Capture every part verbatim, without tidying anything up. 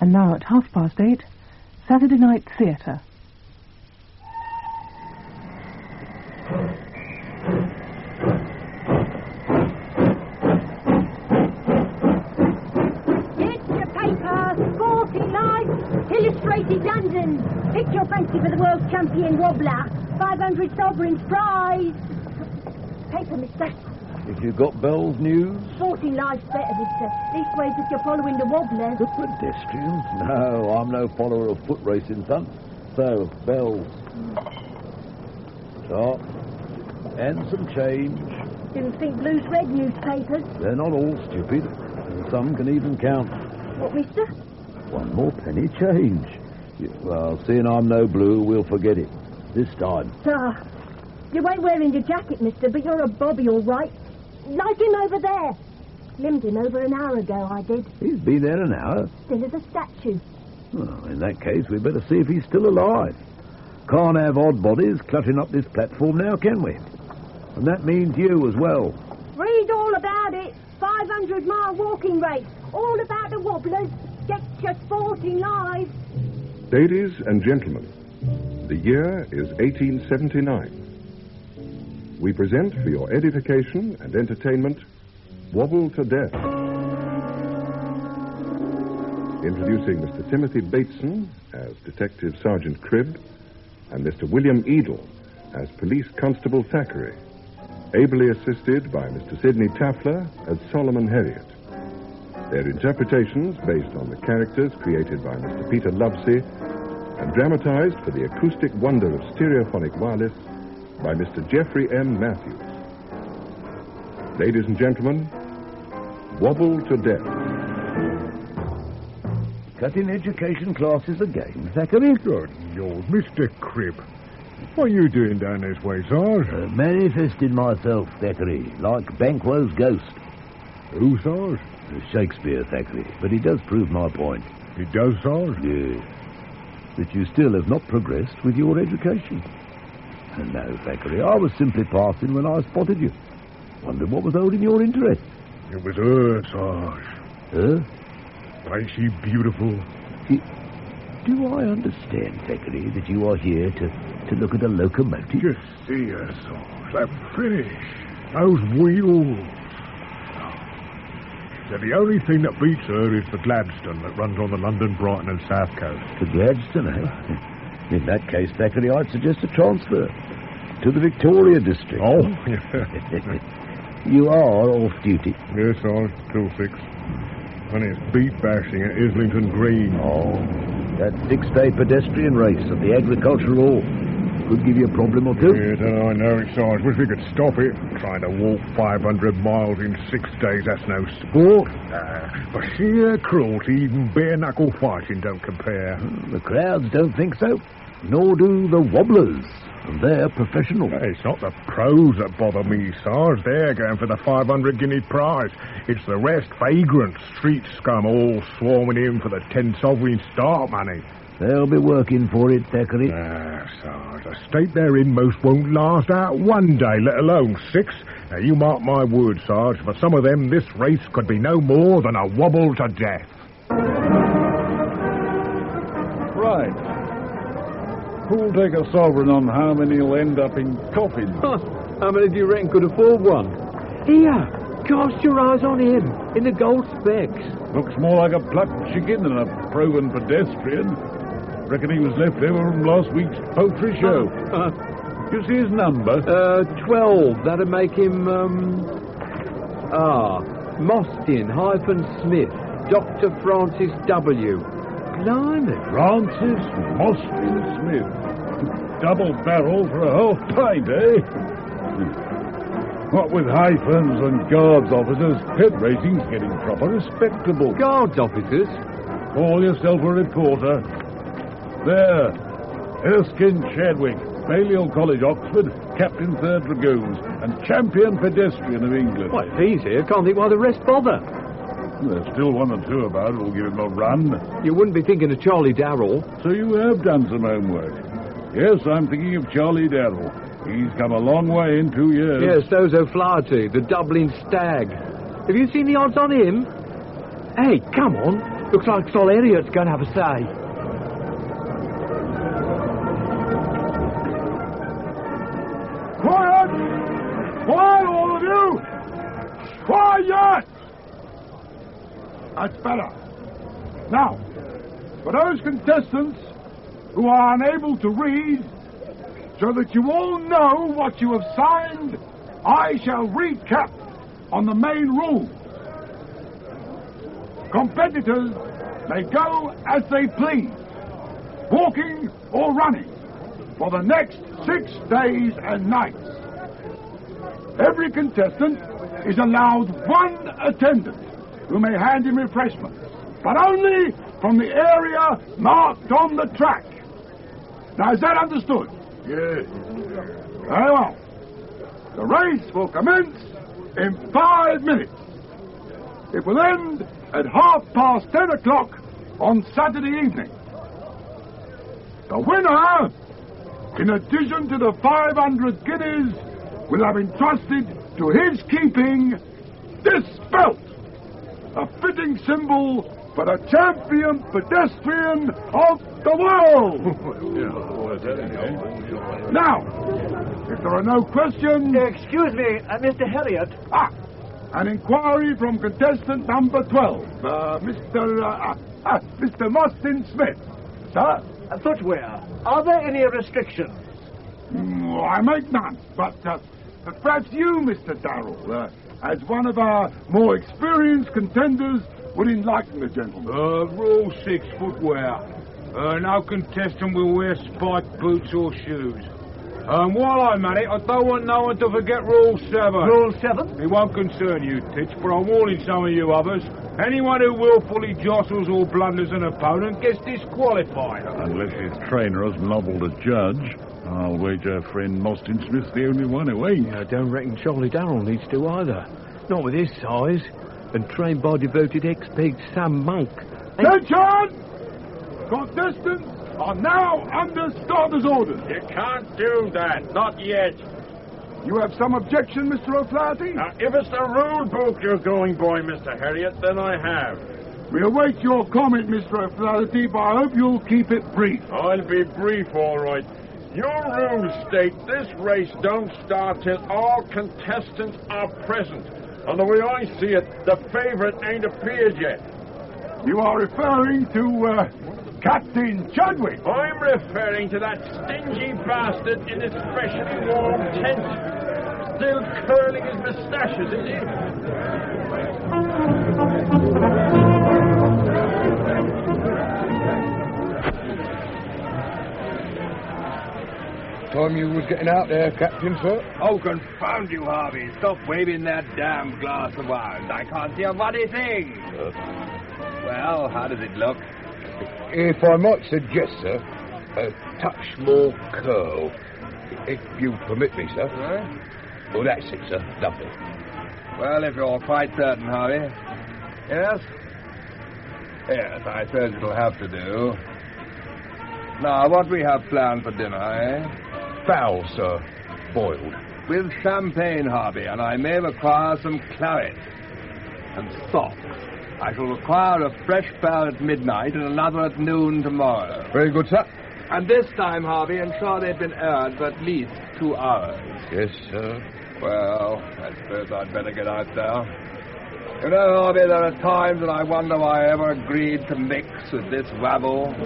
And now at half past eight, Saturday Night Theatre. Picture paper, Sporting Life, Illustrated London. Picture fancy for the world champion wobbler. five hundred sovereigns prize. Paper, mister. If you've got Bell's news? Sporting Life's better, mister. Leastways if you're following the wobblers. The pedestrians? No, I'm no follower of foot racing, son. So, Bell's. Top. And some change. Didn't think Blue's red newspapers. They're not all stupid. And some can even count. What, mister? One more penny change. Well, seeing I'm no Blue, we'll forget it. This time. Ah, you ain't wearing your jacket, mister, but you're a bobby, all right. Like him over there. Limbed him over an hour ago, I did. He's been there an hour. Still as a statue. Well, in that case, we'd better see if he's still alive. Can't have odd bodies cluttering up this platform now, can we? And that means you as well. Read all about it. five hundred mile walking race. All about the wobblers. Get your Sporting Live. Ladies and gentlemen, the year is eighteen seventy-nine. We present for your edification and entertainment, Wobble to Death. Introducing Mister Timothy Bateson as Detective Sergeant Cribb and Mister William Edel as Police Constable Thackeray, ably assisted by Mister Sidney Taffler as Solomon Heriot. Their interpretations based on the characters created by Mister Peter Lovesey and dramatized for the acoustic wonder of stereophonic wireless by Mister Geoffrey M. Matthews. Ladies and gentlemen, Wobble to Death. Cutting education classes again, Thackeray? Good Lord, Mister Cribb. What are you doing down this way, Sarge? Uh, manifesting myself, Thackeray, like Banquo's ghost. Who, Sarge? Uh, Shakespeare, Thackeray, but he does prove my point. He does, Sarge? Yes. That you still have not progressed with your education. No, Thackeray, I was simply passing when I spotted you. Wondered what was holding your interest. It was her, Sarge. Her? Ain't she beautiful? Do, do I understand, Thackeray, that you are here to, to look at a locomotive? Just see her, Sarge. That finish. Those wheels. So the only thing that beats her is the Gladstone that runs on the London, Brighton and South Coast. The Gladstone, eh? In that case, Thackeray, I'd suggest a transfer to the Victoria district. Oh, yeah. You are off duty. Yes, Sarge, till six. And it's beat bashing at Islington Green. Oh, that six-day pedestrian race at the agricultural hall could give you a problem or two. Yes, I know it, Sarge. Wish we could stop it. Trying to walk five hundred miles in six days, that's no sport. Uh, for sheer cruelty, even bare-knuckle fighting don't compare. The crowds don't think so, nor do the wobblers. They're professional. It's not the pros that bother me, Sarge. They're going for the five hundred guinea prize. It's the rest, vagrant street scum, all swarming in for the ten sovereign start money. They'll be working for it, Thackeray. Ah, Sarge, the state they're in most won't last out one day, let alone six. Now, you mark my word, Sarge, for some of them, this race could be no more than a wobble to death. Right. Who'll take a sovereign on how many will end up in coffins? Huh. How many do you reckon could afford one? Here, cast your eyes on him, in the gold specs. Looks more like a plucked chicken than a proven pedestrian. Reckon he was left over from last week's poultry show. Uh, uh, you see his number? Uh, twelve. That'd make him, um... Ah, Mostyn hyphen Smith. Doctor Francis W. Blimey. Francis Mostyn Smith. Double barrel for a whole pint, eh? What with hyphens and guards officers, pet racing's getting proper respectable. Guards officers? Call yourself a reporter. There. Erskine Chadwick, Balliol College, Oxford, Captain Third Dragoons, and champion pedestrian of England. Why, if he's here, can't think why the rest bother. There's still one or two about who'll give him a run. You wouldn't be thinking of Charlie Darrell. So you have done some homework. Yes, I'm thinking of Charlie Darrell. He's come a long way in two years. Yes, so's O'Flaherty, the Dublin Stag. Have you seen the odds on him? Hey, come on. Looks like Sol Elliot's going to have a say. Quiet! Quiet, all of you! Quiet! That's better. Now, for those contestants who are unable to read, so that you all know what you have signed, I shall recap on the main rules. Competitors may go as they please, walking or running, for the next six days and nights. Every contestant is allowed one attendant who may hand him refreshments, but only from the area marked on the track. Now, is that understood? Yes. Very well. The race will commence in five minutes. It will end at half past ten o'clock on Saturday evening. The winner, in addition to the five hundred guineas, will have entrusted to his keeping this belt, a fitting symbol for the champion pedestrian of the world. Now, if there are no questions... Excuse me, uh, Mister Elliot. Ah, an inquiry from contestant number twelve, uh, Mister Uh, uh, Mister Mostyn Smith. Sir? Uh, footwear. Are there any restrictions? Mm, I make none, but uh, perhaps you, Mister Darrell, uh, as one of our more experienced contenders, would enlighten the gentleman. Uh, rule six, footwear. Uh, no contestant will wear spiked boots or shoes. Um, while I'm at it, I don't want no one to forget Rule seven. Rule seven? It won't concern you, Titch, but I'm warning some of you others. Anyone who willfully jostles or blunders an opponent gets disqualified. Unless his trainer has nobbled a judge. I'll wager friend Mostyn Smith's the only one who ain't. I don't reckon Charlie Darrell needs to either. Not with his size. And trained by devoted ex-pig Sam Monk. Attention! Contestants are now under starter's orders. You can't do that, not yet. You have some objection, Mister O'Flaherty? Now, if it's the rule book you're going by, Mister Harriet, then I have. We await your comment, Mister O'Flaherty, but I hope you'll keep it brief. I'll be brief, all right. Your rules state this race don't start till all contestants are present. And the way I see it, the favourite ain't appeared yet. You are referring to uh, Captain Chadwick? I'm referring to that stingy bastard in his freshly warm tent. Still curling his moustaches, is he? Time you was getting out there, Captain, sir? Oh, confound you, Harvey. Stop waving that damn glass around. I can't see a bloody thing. Uh, well, how does it look? If I might suggest, sir, a touch more curl. If you permit me, sir. Huh? Oh, that's it, sir. Lovely. Well, if you're quite certain, Harvey. Yes? Yes, I suppose it'll have to do. Now, what we have planned for dinner, eh? Fowl, sir. Boiled. With champagne, Harvey, and I may require some claret. And socks. I shall require a fresh pair at midnight and another at noon tomorrow. Very good, sir. And this time, Harvey, ensure they've been aired for at least two hours. Yes, sir. Well, I suppose I'd better get out there. You know, Harvey, there are times that I wonder why I ever agreed to mix with this rabble.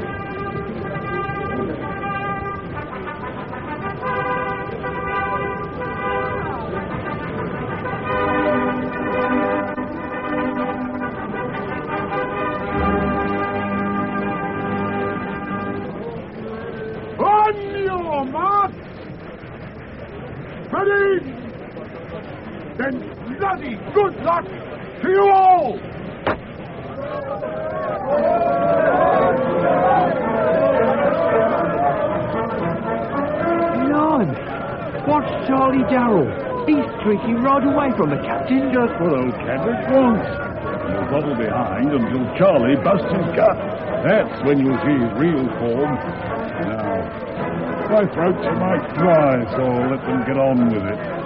Then bloody good luck to you all! None. Watch Charlie Darrell. He's streaking right away from the captain. Just what old Chadwick wants. You'll bobble behind until Charlie busts his gut. That's when you'll see his real form. Now, my throat's a mite dry, so I'll let them get on with it.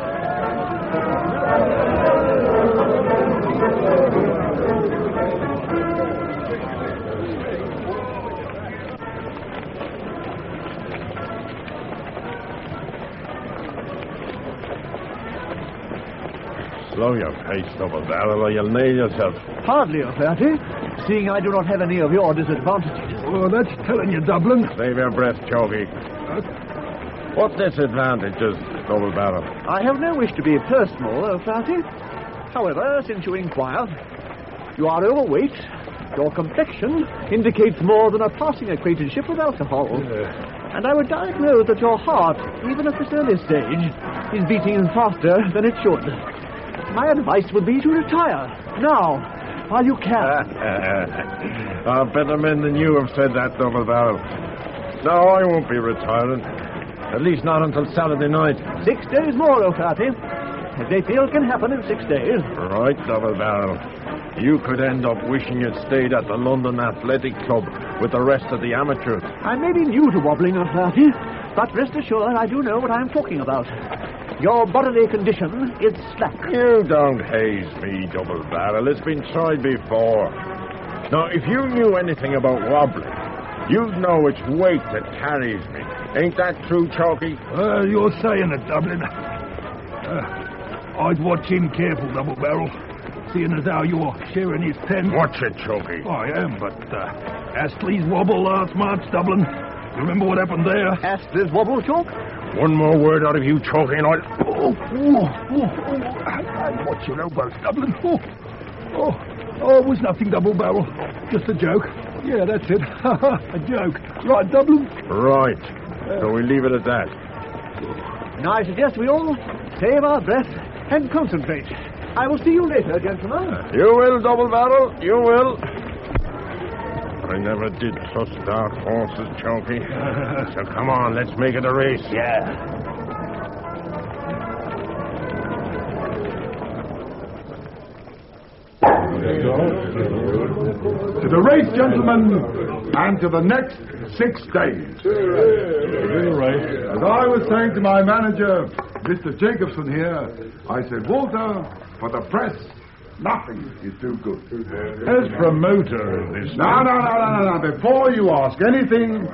Slow your pace, Double Barrel, or you'll nail yourself. Hardly, O'Flaherty, seeing I do not have any of your disadvantages. Oh, that's telling you, Dublin. Save your breath, Choky. What disadvantages, Double Barrel? I have no wish to be personal, O'Flaherty. However, since you inquire, you are overweight. Your complexion indicates more than a passing acquaintanceship with alcohol. Yeah. And I would diagnose that your heart, even at this early stage, is beating faster than it should. My advice would be to retire, now, while you can. uh, better men than you have said that, Double Barrel. No, I won't be retiring. At least not until Saturday night. Six days more, O'Flaherty. A great deal can happen in six days. Right, Double Barrel. You could end up wishing you'd stayed at the London Athletic Club with the rest of the amateurs. I may be new to wobbling, O'Flaherty, but rest assured I do know what I am talking about. Your bodily condition is slack. You don't haze me, Double Barrel. It's been tried before. Now, if you knew anything about wobbling, you'd know which weight that carries me. Ain't that true, Chalky? Uh, you're saying it, Dublin. Uh, I'd watch him careful, Double Barrel. Seeing as how you're sharing his tent. Watch it, Chalky. I am, but uh, Astley's wobble last March, Dublin. You remember what happened there? Astley's wobble, Chalk? One more word out of you, Chalky, and I'll... Oh, oh, oh, oh. Watch your elbows, Dublin. Oh, oh, oh, it was nothing, Double Barrel. Just a joke. Yeah, that's it. A joke. Right, Dublin? Right. So we leave it at that. And I suggest we all save our breath and concentrate. I will see you later, gentlemen. You will, Double Barrel. You will. I never did trust dark horses, Chalky. So come on, let's make it a race. Yeah. To the race, gentlemen, and to the next six days. As I was saying to my manager, Mister Jacobson here, I said, Walter, for the press, nothing is too good. As promoter of this... No, no, no, no, no, no. Before you ask anything,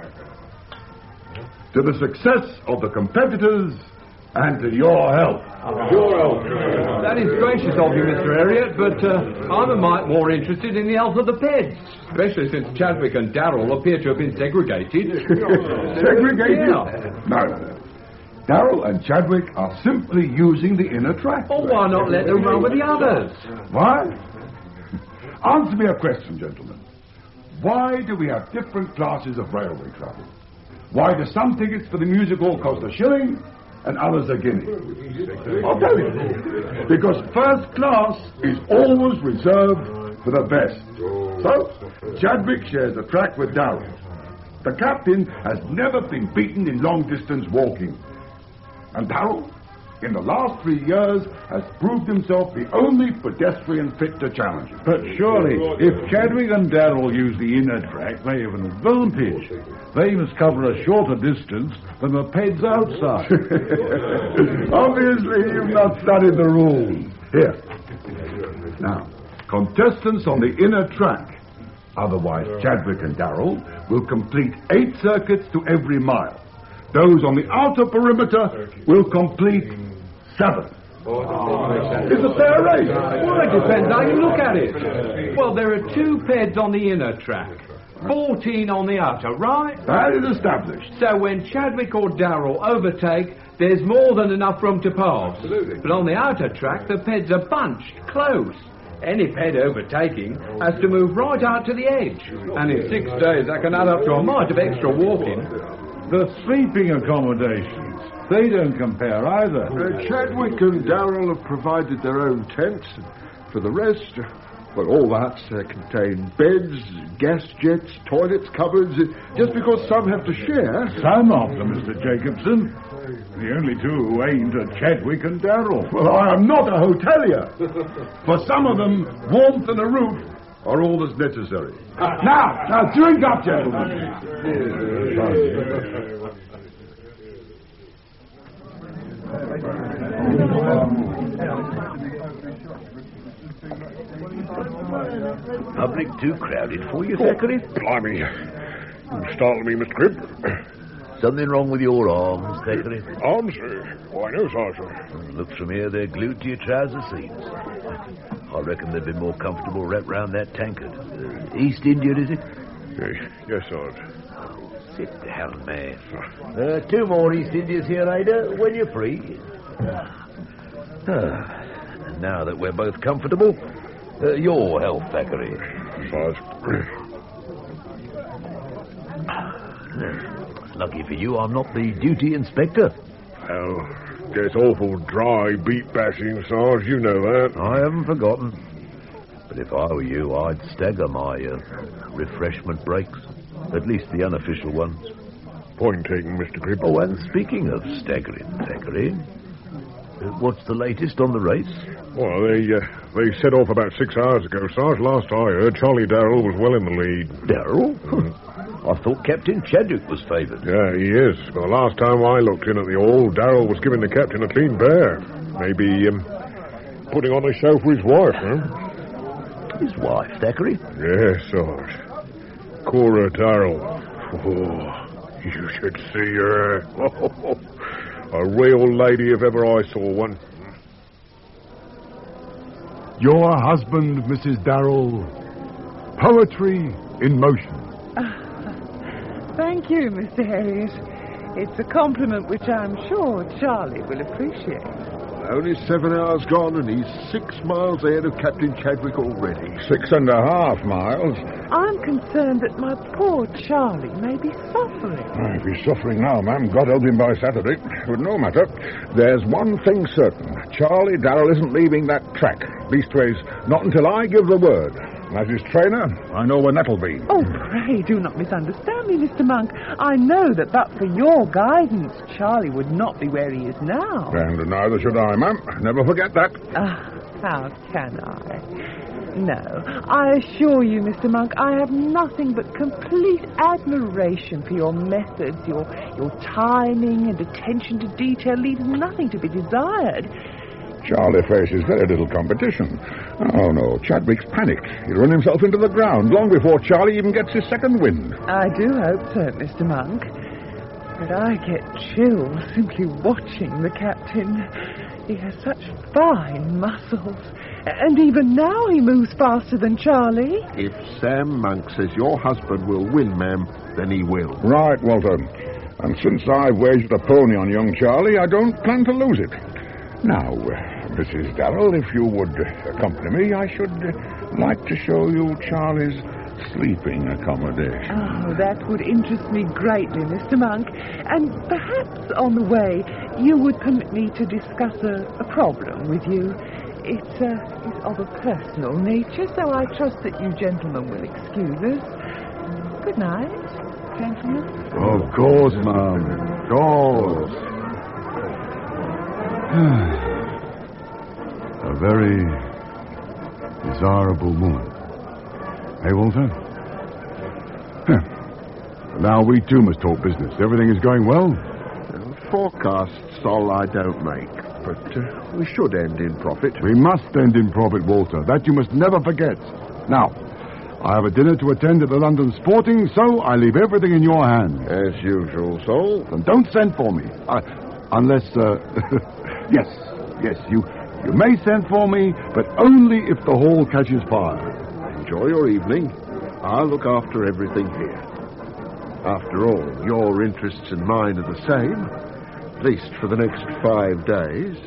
to the success of the competitors and to your health. Your health. That is gracious of you, Mister Elliot, but uh, I'm a mite more interested in the health of the peds, especially since Chadwick and Darrell appear to have been segregated. Segregated? Yeah. No, no, no. Darrell and Chadwick are simply using the inner track. Well, why not let them run with the others? Why? Answer me a question, gentlemen. Why do we have different classes of railway travel? Why do some tickets for the music hall cost a shilling and others a guinea? I'll tell you. Because first class is always reserved for the best. So, Chadwick shares the track with Darrell. The captain has never been beaten in long-distance walking. And Darrell, in the last three years, has proved himself the only pedestrian fit to challenge him. But surely, if Chadwick and Darrell use the inner track, they have an advantage. They must cover a shorter distance than the peds outside. Obviously, you've not studied the rules. Here. Now, contestants on the inner track, otherwise Chadwick and Darrell, will complete eight circuits to every mile. Those on the outer perimeter will complete seven. It's a fair race. Well, it depends how you look at it. Well, there are two peds on the inner track, fourteen on the outer, right? That is established. So when Chadwick or Darrell overtake, there's more than enough room to pass. Absolutely. But on the outer track, the peds are bunched, close. Any ped overtaking has to move right out to the edge. And in six days, that can add up to a mite of extra walking. The sleeping accommodations, they don't compare either. Uh, Chadwick and Darrell have provided their own tents. For the rest, well, all that's uh, contained beds, gas jets, toilets, cupboards. Uh, just because some have to share. Some of them, Mister Jacobson. The only two who ain't are Chadwick and Darrell. Well, I am not a hotelier. For some of them, warmth and a roof are all that's necessary. Now, now, drink up, gentlemen. Public too crowded for you, Thackeray? Blimey. You startled me, Mister Cribb. Something wrong with your arms, Thackeray? Arms? Uh, why, no, Sergeant. Looks from here they're glued to your trouser seams. I reckon they'd be more comfortable wrapped round that tankard. Uh, East India, is it? Uh, yes, Sergeant. Sit down, man. Uh, two more East Indias here, Ada, when you're free. Ah, and now that we're both comfortable, uh, your health, Thackeray. Sergeant. Lucky for you, I'm not the duty inspector. Well, gets awful dry beat bashing, Sarge. You know that. I haven't forgotten. But if I were you, I'd stagger my uh, refreshment breaks. At least the unofficial ones. Point taken, Mister Cribb. Oh, and speaking of staggering, Thackeray, uh, what's the latest on the race? Well, they uh, they set off about six hours ago, Sarge. Last I heard, Charlie Darrell was well in the lead. Darrell? I thought Captain Chadwick was favoured. Yeah, he is. But the last time I looked in at the hall, Darrell was giving the captain a clean bear. Maybe um, putting on a show for his wife, huh? His wife, Thackeray? Yes, Sarge. Cora Darrell. Oh, you should see her. Oh, a real lady if ever I saw one. Your husband, Missus Darrell. Poetry in motion. Thank you, Mister Harriet. It's a compliment which I'm sure Charlie will appreciate. Only seven hours gone and he's six miles ahead of Captain Chadwick already. Six and a half miles. I'm concerned that my poor Charlie may be suffering. Oh, if he's suffering now, ma'am, God help him by Saturday. But no matter. There's one thing certain. Charlie Darrell isn't leaving that track. Leastways, not until I give the word. As his trainer, I know when that'll be. Oh, pray do not misunderstand me, Mister Monk. I know that but for your guidance, Charlie would not be where he is now. And neither should I, ma'am. Never forget that. Ah, how can I? No, I assure you, Mister Monk, I have nothing but complete admiration for your methods. Your, your timing and attention to detail leaves nothing to be desired. Charlie faces very little competition. Oh, no, Chadwick's panicked. He'll run himself into the ground long before Charlie even gets his second wind. I do hope so, Mister Monk. But I get chills simply watching the captain. He has such fine muscles. And even now he moves faster than Charlie. If Sam Monk says your husband will win, ma'am, then he will. Right, Walter. And since I've wagered a pony on young Charlie, I don't plan to lose it. Now, uh, Missus Darrell, if you would accompany me, I should uh, like to show you Charlie's sleeping accommodation. Oh, that would interest me greatly, Mister Monk. And perhaps on the way, you would permit me to discuss a, a problem with you. It's, uh, it's of a personal nature, so I trust that you gentlemen will excuse us. Good night, gentlemen. Of course, ma'am. Of course. A very desirable woman. Hey, Walter? Huh. Now we too must talk business. Everything is going well? Well, forecasts all I don't make, but uh, we should end in profit. We must end in profit, Walter. That you must never forget. Now, I have a dinner to attend at the London Sporting, so I leave everything in your hands. As usual, Sol. And don't send for me. Uh, unless, uh... yes, yes, you... You may send for me, but only if the hall catches fire. Enjoy your evening. I'll look after everything here. After all, your interests and mine are the same, at least for the next five days.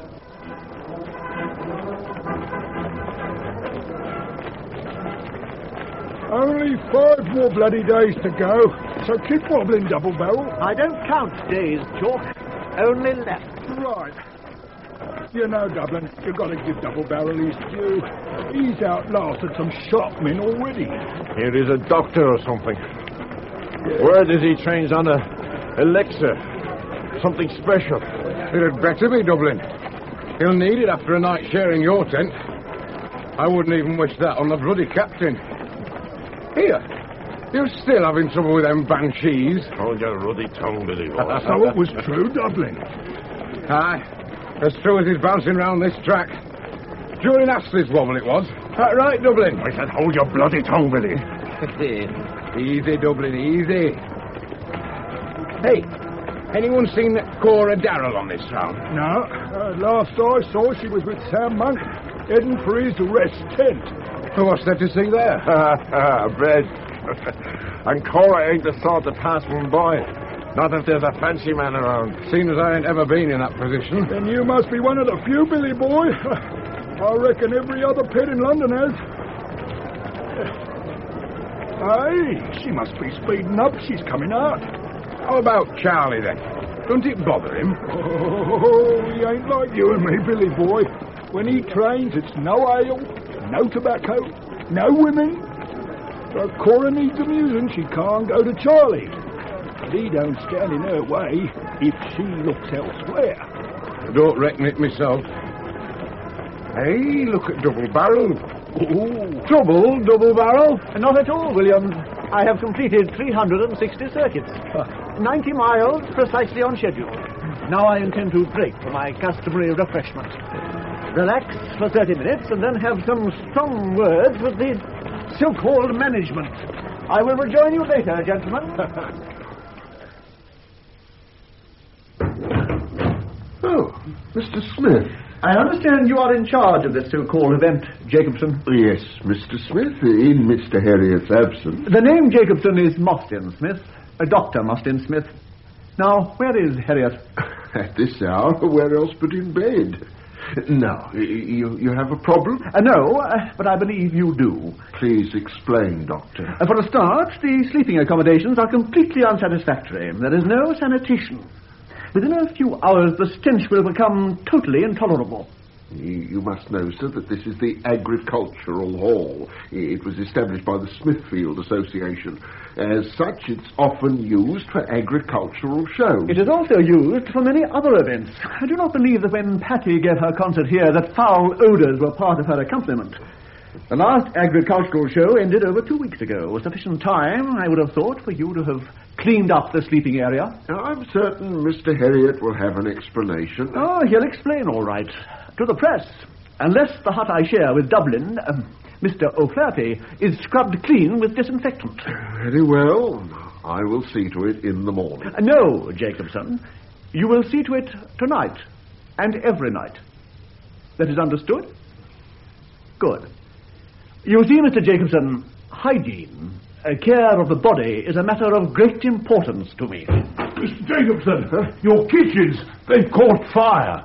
Only five more bloody days to go, so keep wobbling, Double Barrel. I don't count days, Chalk. Only left. Right. You know, Dublin, you've got to give Double Barrel his due. He's outlasted some sharp men already. Here is a doctor or something. Yeah. Word is he trains on a elixir. Something special. It'd better be, Dublin. He'll need it after a night sharing your tent. I wouldn't even wish that on the bloody captain. Here, you're still having trouble with them banshees. Hold your ruddy tongue, Billy. So it was true, Dublin. Aye. As true as he's bouncing round this track. During Astley's wobble it was. That right, Dublin? I said hold your bloody tongue, Billy. Easy, Dublin, easy. Hey, Anyone seen Cora Darrell on this round? No. Uh, last I saw, she was with Sam Monk, heading for his rest tent. Well, what's there to see there? Bread. And Cora ain't the sort to pass one by. Not if there's a fancy man around. Seeing as I ain't ever been in that position. Then you must be one of the few, Billy boy. I reckon every other pet in London has. Hey, she must be speeding up. She's coming out. How about Charlie, then? Don't it bother him? Oh, he ain't like you and me, Billy boy. When he trains, it's no ale, no tobacco, no women. So if Cora needs amusing, she can't go to Charlie. But he don't stand in her way if she looks elsewhere. I don't reckon it myself. Hey, look at Double Barrel. Ooh. Trouble, Double Barrel? Not at all, William. I have completed three hundred sixty circuits. ninety miles precisely on schedule. Now I intend to break for my customary refreshment. Relax for thirty minutes and then have some strong words with the so-called management. I will rejoin you later, gentlemen. Oh, Mister Smith. I understand you are in charge of this so-called event, Jacobson. Yes, Mister Smith, in Mister Harriet's absence. The name Jacobson is Mostyn Smith, uh, Doctor Mostyn Smith. Now, where is Harriet? At this hour, where else but in bed? Now, you, you have a problem? Uh, no, uh, but I believe you do. Please explain, Doctor. Uh, for a start, the sleeping accommodations are completely unsatisfactory. There is no sanitation. Within a few hours, the stench will become totally intolerable. You must know, sir, that this is the Agricultural Hall. It was established by the Smithfield Association. As such, it's often used for agricultural shows. It is also used for many other events. I do not believe that when Patty gave her concert here that foul odours were part of her accompaniment. The last agricultural show ended over two weeks ago. Sufficient time, I would have thought, for you to have cleaned up the sleeping area. I'm certain Mister Harriet will have an explanation. Oh, he'll explain all right. To the press. Unless the hut I share with Dublin, um, Mister O'Flaherty, is scrubbed clean with disinfectant. Very well. I will see to it in the morning. Uh, no, Jacobson. You will see to it tonight and every night. That is understood? Good. You see, Mister Jacobson, hygiene, uh, care of the body is a matter of great importance to me. Mister Jacobson, huh? Your kitchens, they've caught fire.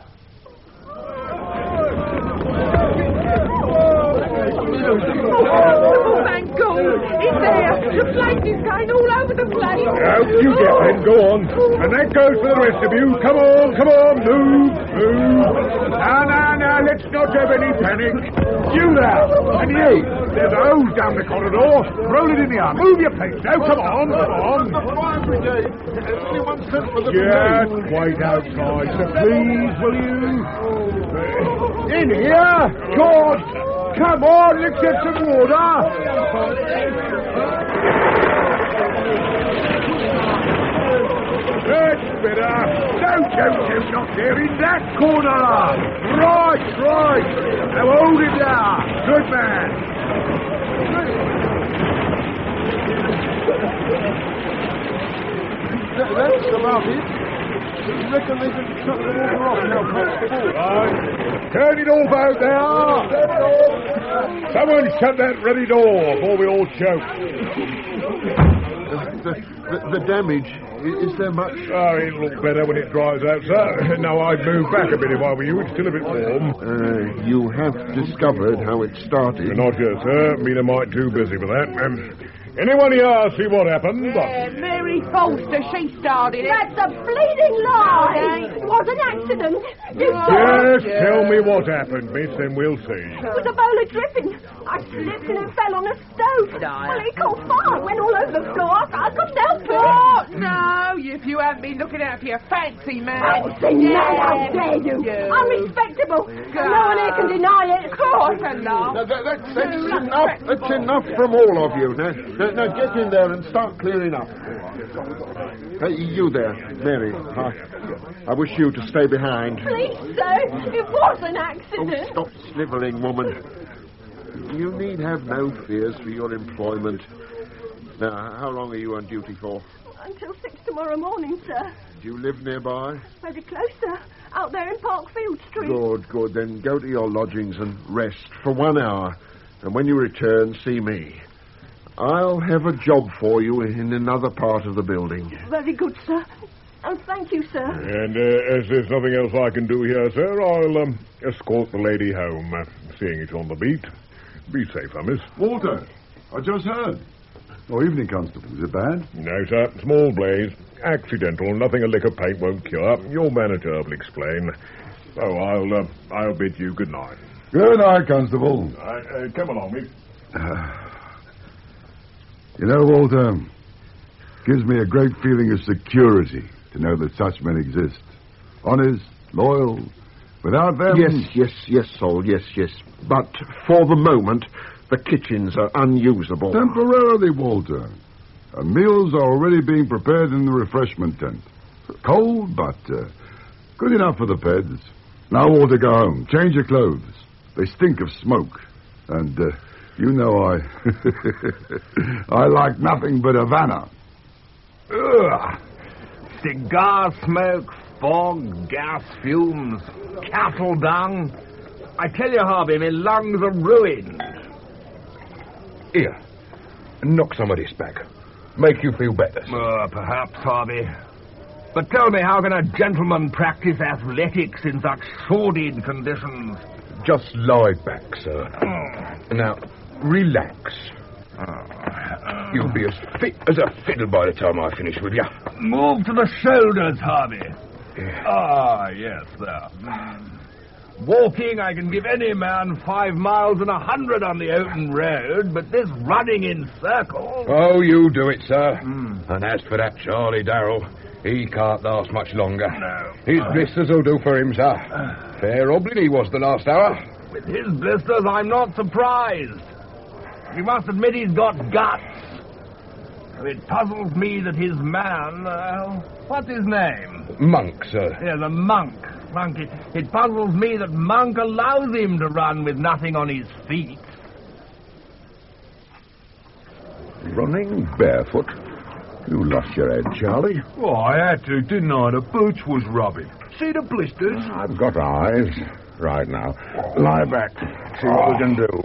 Oh, thank God! It's there! The flame is going all over the place! Out you get then, go on. And that goes for the rest of you. Come on, come on, move, move. Now, now, now, let's not have any panic. You there, and you, there's a hose down the corridor. Roll it in the arm. Move your place now, come on, come on. Just wait outside, sir, please, will you? In here, George. Come on, let's get some water. That's better. Don't you not there in that corner. Right, right. Now hold it there. Good man. That, that's about it. I reckon they can shut the water off now, Constable. Right. Turn it off out there. Someone shut that ready door before we all choke. The, the, the damage, is there much? Oh, it'll look better when it dries out, sir. Now, I'd move back a bit if I were you. It's still a bit warm. Uh, you have discovered how it started. Not yet, sir. Been a mite too busy for that. Um, anyone here see what happened? Yeah, Mary Foster, she started it. That's a bleeding lie! It was an accident. You Yes, tell me what happened, miss, then we'll see. It was a bowl of dripping. I slipped and it fell on a stove. Well, it caught fire, went all over the floor. I couldn't help it. Oh, no, if you haven't been looking out for your fancy man. Fancy man, how dare you? you. I'm respectable. And no one here can deny it. Of course, I love. Now, that, that, that's enough. That's enough from all of you. Now, now, now get in there and start clearing up. Hey, you there, Mary. I, I wish you to stay behind. Please, sir, it was an Oh, accident. stop snivelling, woman. You need have no fears for your employment. Now, how long are you on duty for? Until six tomorrow morning, sir. Do you live nearby? Very close, sir. Out there in Parkfield Street. Good, good. Then go to your lodgings and rest for one hour. And when you return, see me. I'll have a job for you in another part of the building. Very good, sir. And thank you, sir. And uh, as there's nothing else I can do here, sir, I'll um, escort the lady home, uh, seeing it's on the beat. Be safe, huh, miss? Walter, I just heard. Oh, evening, Constable. Is it bad? No, sir. Small blaze. Accidental. Nothing a lick of paint won't cure. Your manager will explain. So I'll uh, I'll bid you good night. Good night, Constable. Uh, uh, come along, miss. Uh, you know, Walter, gives me a great feeling of security to know that such men exist. Honest, loyal. Without them... Yes, yes, yes, Sol, yes, yes. But for the moment, the kitchens are unusable. Temporarily, Walter. And meals are already being prepared in the refreshment tent. Cold, but uh, good enough for the peds. Now, Walter, go home. Change your clothes. They stink of smoke. And uh, you know I... I like nothing but Havana. Ugh. Cigar smoke, fog, gas fumes, cattle dung. I tell you, Harvey, my lungs are ruined. Here, knock some of this back. Make you feel better. Uh, perhaps, Harvey. But tell me, how can a gentleman practice athletics in such sordid conditions? Just lie back, sir. Mm. Now, relax. Uh, You'll be as fit as a fiddle by the time I finish with you. Move to the shoulders, Harvey. Yeah. Ah, yes, sir. Mm. Walking, I can give any man five miles and a hundred on the open road, but this running in circles... Oh, you do it, sir. Mm. And as for that Charlie Darrell, he can't last much longer. No. His blisters will do for him, sir. Uh, Fair obbling he was the last hour. With his blisters, I'm not surprised. You must admit he's got guts. It puzzles me that his man... Uh, what's his name? Monk, sir. Yeah, the monk. Monk. It, it puzzles me that Monk allows him to run with nothing on his feet. Running barefoot? You lost your head, Charlie. Well, I had to, didn't I? The boots was rubbing. See the blisters? I've got eyes. Right now. Lie back. See what we can do.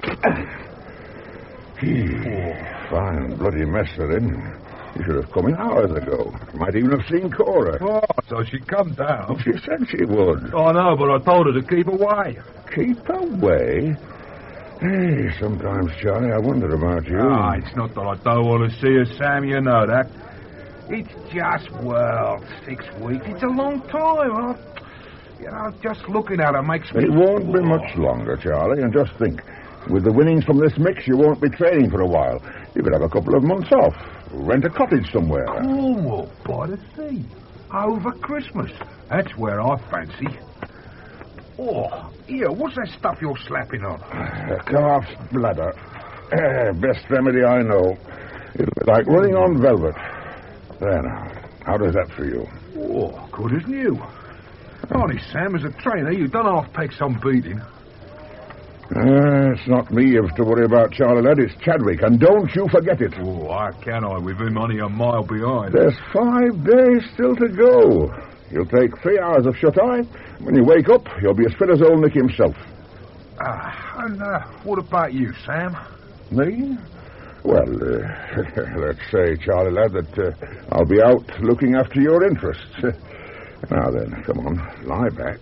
Fine bloody mess they're in. You should have come in hours ago. Might even have seen Cora. Oh, so she come down. She said she would. Oh, no, but I told her to keep away. Keep away? Hey, sometimes, Charlie, I wonder about you. Ah, it's not that I don't want to see her, Sam. You know that. It's just, well, six weeks. It's a long time. Huh? You know, just looking at her makes me... It won't be much longer, Charlie, and just think. With the winnings from this mix, you won't be training for a while. You could have a couple of months off. Rent a cottage somewhere. Cornwall, by the sea. Over Christmas. That's where I fancy. Oh, here, what's that stuff you're slapping on? A calf's bladder. Uh, best remedy I know. It'll be like running on velvet. There now. How does that for you? Oh, good as new. Honest, Sam, as a trainer, you don't half take some beating. Uh, it's not me you have to worry about, Charlie, lad. It's Chadwick, and don't you forget it. Oh, how can I, with him only a mile behind? There's five days still to go. You'll take three hours of shut-eye. When you wake up, you'll be as fit as old Nick himself. Ah, and uh, what about you, Sam? Me? Well, uh, let's say, Charlie, lad, that uh, I'll be out looking after your interests. Now then, come on, lie back.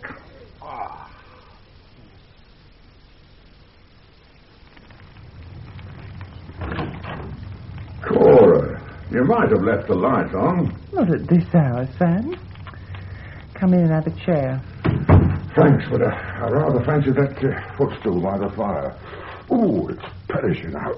Cora, you might have left the light on. Not at this hour, Sam. Come in and have a chair. Thanks, but uh, I rather fancy that uh, footstool by the fire. Ooh, it's perishing out.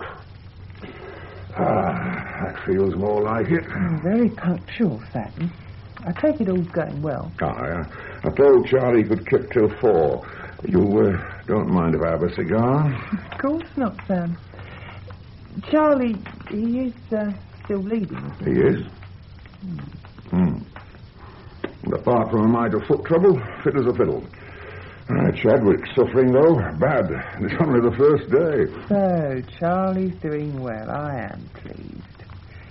Ah, that feels more like it. Mm, very punctual, Sam. I take it all's going well. Ah, I, I told Charlie he could keep till four. You uh, don't mind if I have a cigar? Of course not, Sam. Charlie, he is uh, still bleeding. He is? Hmm. Hmm. And apart from a mite of foot trouble, fit as a fiddle. Uh, Chadwick's suffering, though, bad. It's only the first day. So, Charlie's doing well. I am pleased.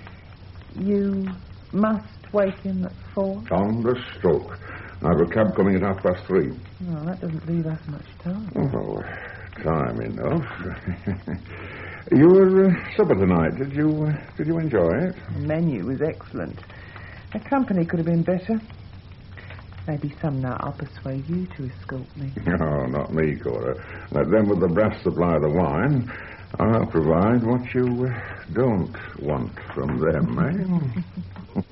You must wake him at four? On the stroke. I've a cab coming at half past three. Well, that doesn't leave us much time. Oh, time enough. Your uh, supper tonight, did you uh, did you enjoy it? The menu was excellent. The company could have been better. Maybe some night I'll persuade you to escort me. No, not me, Cora. Let them with the brass supply the wine. I'll provide what you uh, don't want from them, eh?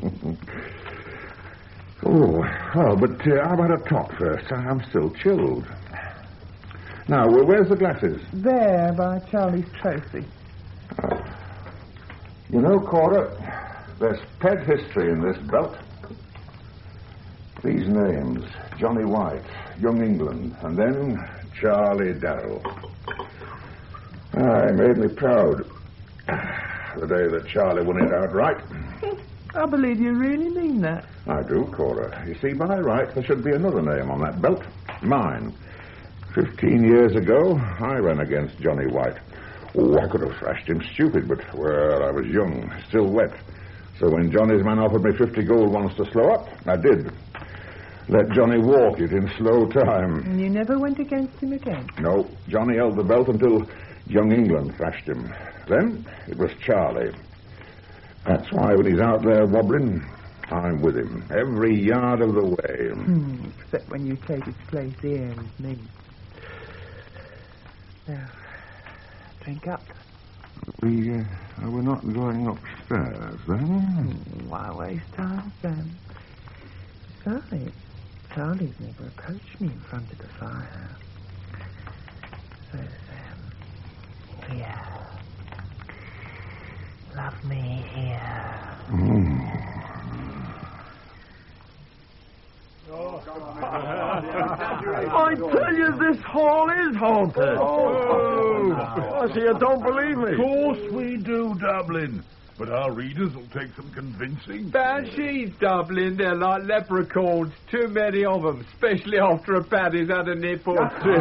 oh, well, but uh, how about a top first? I'm still chilled. Now, well, where's the glasses? There, by Charlie's trophy. Uh, you know, Cora, there's pet history in this belt. These names, Johnny White, Young England, and then Charlie Darrell. Ah, it made me proud. The day that Charlie won it outright. I believe you really mean that. I do, Cora. You see, by right, there should be another name on that belt. Mine. Fifteen years ago, I ran against Johnny White. Oh, I could have thrashed him stupid, but, well, I was young, still wet. So when Johnny's man offered me fifty gold once to slow up, I did. Let Johnny walk it in slow time. And you never went against him again? No, Johnny held the belt until Young England thrashed him. Then it was Charlie. That's why when he's out there wobbling, I'm with him, every yard of the way. Hmm, except when you take his place here with me. Now, drink up. We, uh, we're not going upstairs, then? Hmm, why waste time, Sam? Besides, Charlie's never approached me in front of the fire. So, Sam, here. Love me here. Mm. I tell you, this hall is haunted. Oh, I see you don't believe me. Of course we do, Dublin. But our readers will take some convincing. Banshees, Dublin, they're like leprechauns. Too many of them, especially after a paddy's had a nip or two.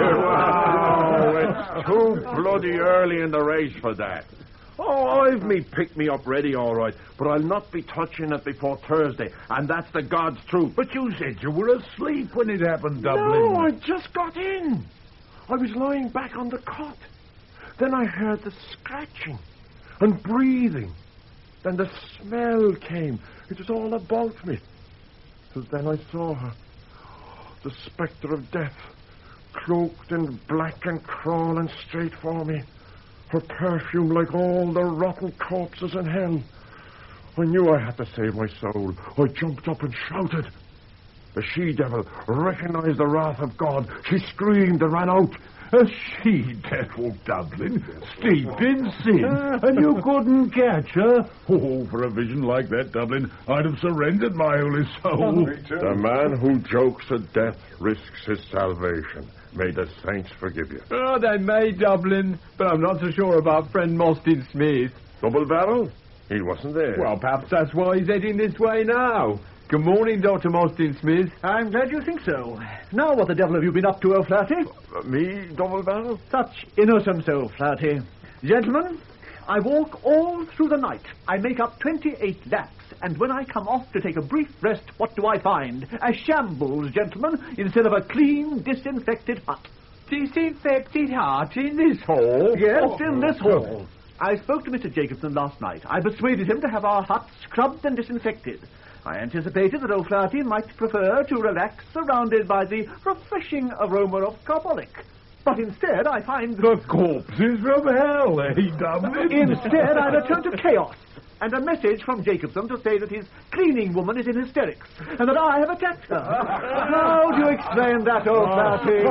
Oh, it's too bloody early in the race for that. Oh, I've me pick-me-up ready, all right, but I'll not be touching it before Thursday, and that's the God's truth. But you said you were asleep when it happened, Dublin. No, I just got in. I was lying back on the cot. Then I heard the scratching and breathing. Then the smell came. It was all about me. So then I saw her, the spectre of death, cloaked in black and crawling straight for me. Her perfume like all the rotten corpses in hell. I knew I had to save my soul. I jumped up and shouted. The she-devil recognized the wrath of God. She screamed and ran out. A she-devil, Dublin, steeped in sin, Uh, and you couldn't catch her? Oh, for a vision like that, Dublin, I'd have surrendered my holy soul. The man who jokes at death risks his salvation. May the saints forgive you. Oh, they may, Dublin, but I'm not so sure about friend Mostyn Smith. Double barrel? He wasn't there. Well, perhaps that's why he's heading this way now. Good morning, Doctor Mostyn Smith. I'm glad you think so. Now, what the devil have you been up to, O'Flaherty? Uh, me, double barrel? Such innocence, O'Flaherty. Gentlemen, I walk all through the night. I make up twenty-eight laps, and when I come off to take a brief rest, what do I find? A shambles, gentlemen, instead of a clean, disinfected hut. Disinfected hut in this hall? Yes, in this hall. I spoke to Mister Jacobson last night. I persuaded him to have our hut scrubbed and disinfected. I anticipated that O'Flaherty might prefer to relax surrounded by the refreshing aroma of carbolic. But instead, I find... The corpses from hell, eh, Dublin? Instead, I return to chaos. And a message from Jacobson to say that his cleaning woman is in hysterics, and that I have attacked her. How do you explain that, O'Flaherty?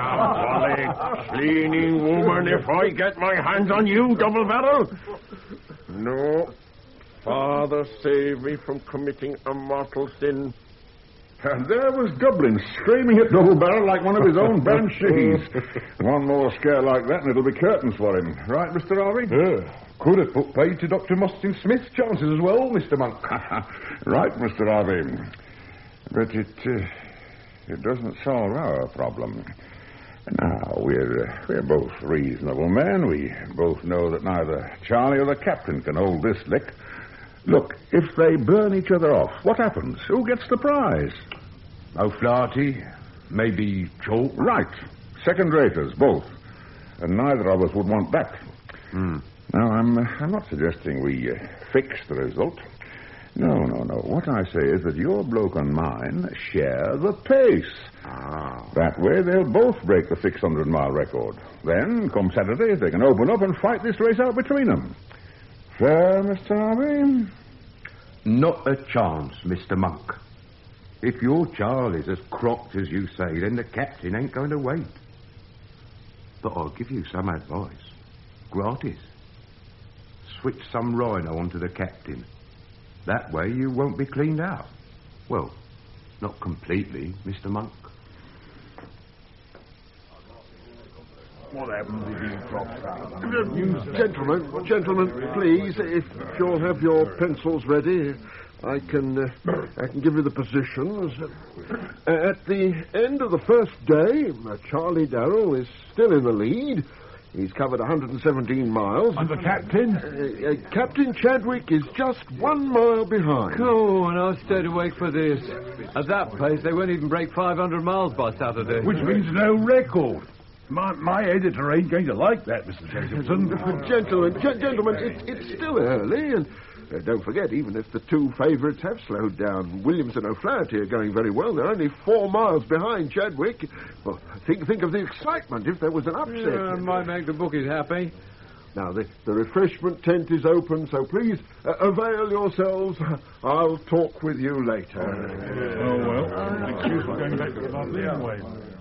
Golly, cleaning woman, if I get my hands on you, double barrel. No. Father, save me from committing a mortal sin. And there was Dublin, screaming at Double Barrel like one of his own banshees. One more scare like that and it'll be curtains for him. Right, Mister Harvey? Yeah. Could have put paid to Doctor Mostyn Smith's chances as well, Mister Monk. Right, Mister Harvey. But it, uh, it doesn't solve our problem. Now, we're, uh, we're both reasonable men. We both know that neither Charlie or the captain can hold this lick. Look, if they burn each other off, what happens? Who gets the prize? O'Flaherty, maybe Chalk. Right. Second-raters, both. And neither of us would want that. Hmm. Now, I'm, uh, I'm not suggesting we uh, fix the result. No, no, no. What I say is that your bloke and mine share the pace. Ah. That way, they'll both break the six hundred mile record. Then, come Saturday, they can open up and fight this race out between them. Fair, Mister Harvey? Not a chance, Mister Monk. If your Charlie's as crocked as you say, then the captain ain't going to wait. But I'll give you some advice. Gratis. Switch some rhino onto the captain. That way you won't be cleaned out. Well, not completely, Mister Monk. What happens if he drops out? Gentlemen, gentlemen, please, if you'll have your pencils ready, I can uh, I can give you the positions. Uh, at the end of the first day, uh, Charlie Darrell is still in the lead. He's covered one hundred seventeen miles. And the captain? Uh, uh, Captain Chadwick is just one mile behind. Oh, and I stayed awake for this. At that pace, they won't even break five hundred miles by Saturday. Which means no record. My, my editor ain't going to like that, Mister Jacobson. Gentlemen, ge- gentlemen, it, it's still early, and uh, don't forget, even if the two favourites have slowed down, Williams and O'Flaherty are going very well. They're only four miles behind Chadwick. Well, think think of the excitement if there was an upset. Yeah, might make the bookies happy. Now, the, the refreshment tent is open, so please uh, avail yourselves. I'll talk with you later. Oh, well, excuse me going back to the lovely anyway.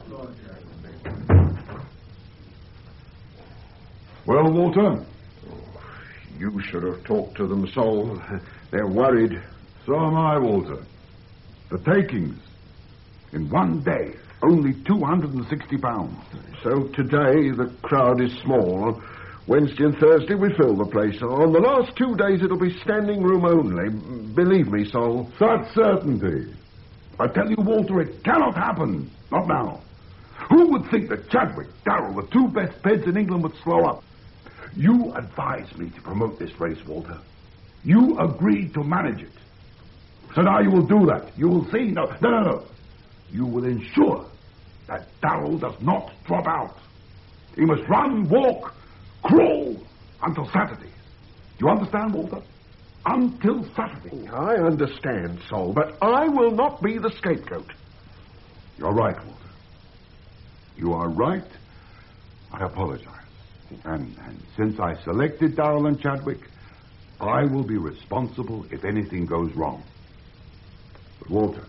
Well, Walter? You should have talked to them, Sol. They're worried. So am I, Walter. The takings. In one day, only two hundred sixty pounds. So today, the crowd is small. Wednesday and Thursday, we fill the place. On the last two days, it'll be standing room only. Believe me, Sol. Such certainty. I tell you, Walter, it cannot happen. Not now. Who would think that Chadwick, Darrell, the two best beds in England, would slow up? You advised me to promote this race, Walter. You agreed to manage it. So now you will do that. You will see. No, no, no, no. You will ensure that Darrell does not drop out. He must run, walk, crawl until Saturday. Do you understand, Walter? Until Saturday. I understand, Sol, but I will not be the scapegoat. You're right, Walter. You are right. I apologize. And, and since I selected Darrell and Chadwick, I will be responsible if anything goes wrong. But, Walter,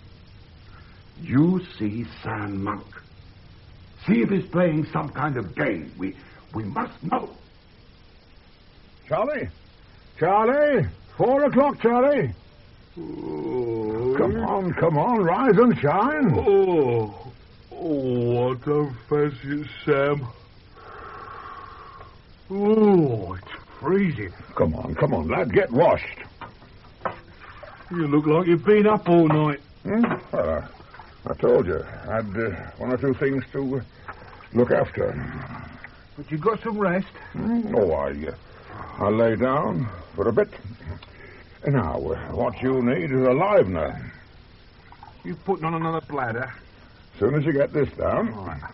you see Sam Monk. See if he's playing some kind of game. We, we must know. Charlie? Charlie? Four o'clock, Charlie. Oh, come on, come on, rise and shine. Oh, oh what a fancy, Sam. Oh, it's freezing. Come on, come on, lad, get washed. You look like you've been up all night. Hmm? Well, I told you, I had uh, one or two things to uh, look after. But you got some rest? Hmm? Oh, I, uh, I lay down for a bit. Now, uh, what you need is a livener. You putting on another bladder? As soon as you get this down. All right.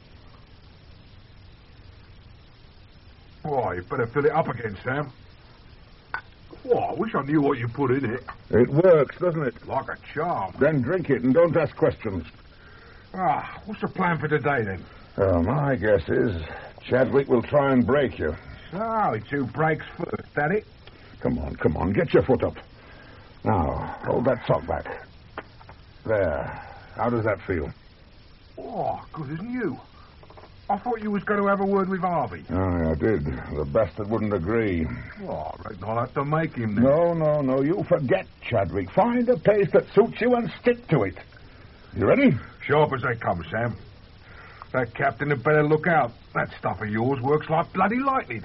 Why, you better fill it up again, Sam. Oh, I wish I knew what you put in it. It works, doesn't it? Like a charm. Then drink it and don't ask questions. Ah, what's the plan for today, then? Oh, my guess is Chadwick will try and break you. So, it's who breaks first, that it? Come on, come on, get your foot up. Now, hold that sock back. There. How does that feel? Oh, good as new. I thought you was going to have a word with Harvey. Oh, I did. The bastard wouldn't agree. Oh, I reckon I'll have to make him then. No, no, no. You forget, Chadwick. Find a pace that suits you and stick to it. You ready? Sharp as they come, Sam. That captain had better look out. That stuff of yours works like bloody lightning.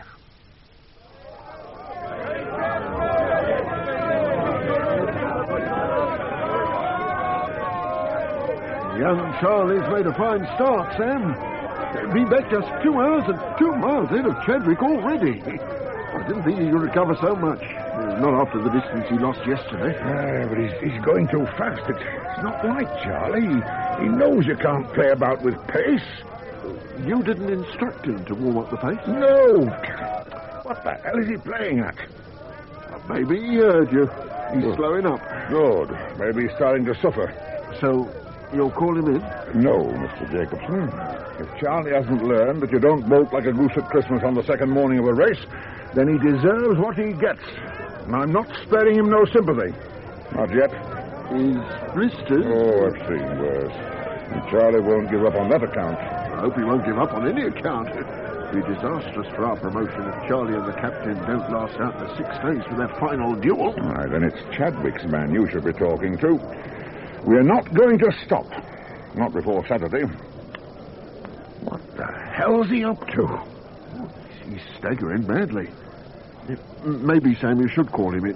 Young Charlie's made a fine start, Sam. Been back just two hours and two miles ahead of Chadwick already. I didn't think he could recover so much. not after the distance he lost yesterday. Uh, but he's, he's going too fast. It's, it's not right, Charlie. He, he knows you can't play about with pace. You didn't instruct him to warm up the pace? No. What the hell is he playing at? Maybe he heard you. He's Good. slowing up. Good. Maybe he's starting to suffer. So, you'll call him in? No, Mister Jacobson. If Charlie hasn't learned that you don't bolt like a goose at Christmas on the second morning of a race, then he deserves what he gets. And I'm not sparing him no sympathy. Not yet. His blisters? Oh, I've seen worse. And Charlie won't give up on that account. I hope he won't give up on any account. It'd be disastrous for our promotion if Charlie and the captain don't last out the six days for their final duel. Aye, then it's Chadwick's man you should be talking to. We're not going to stop. Not before Saturday. What the hell's he up to? He's staggering badly. Maybe, Sam, you should call him in.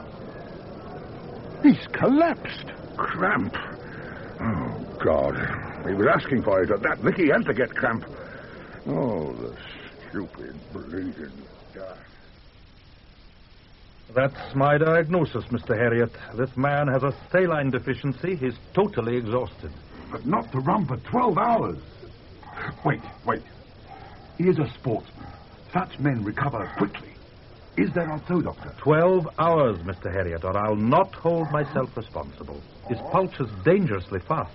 He's collapsed. Cramp. Oh, God. He was asking for it at that. Nicky had to get cramp. Oh, the stupid bleeding guy. That's my diagnosis, Mister Harriet. This man has a saline deficiency. He's totally exhausted. But not to run for twelve hours. Wait, wait. He is a sportsman. Such men recover quickly. Is that not so, Doctor? Twelve hours, Mister Harriet, or I'll not hold myself responsible. His pulse is dangerously fast.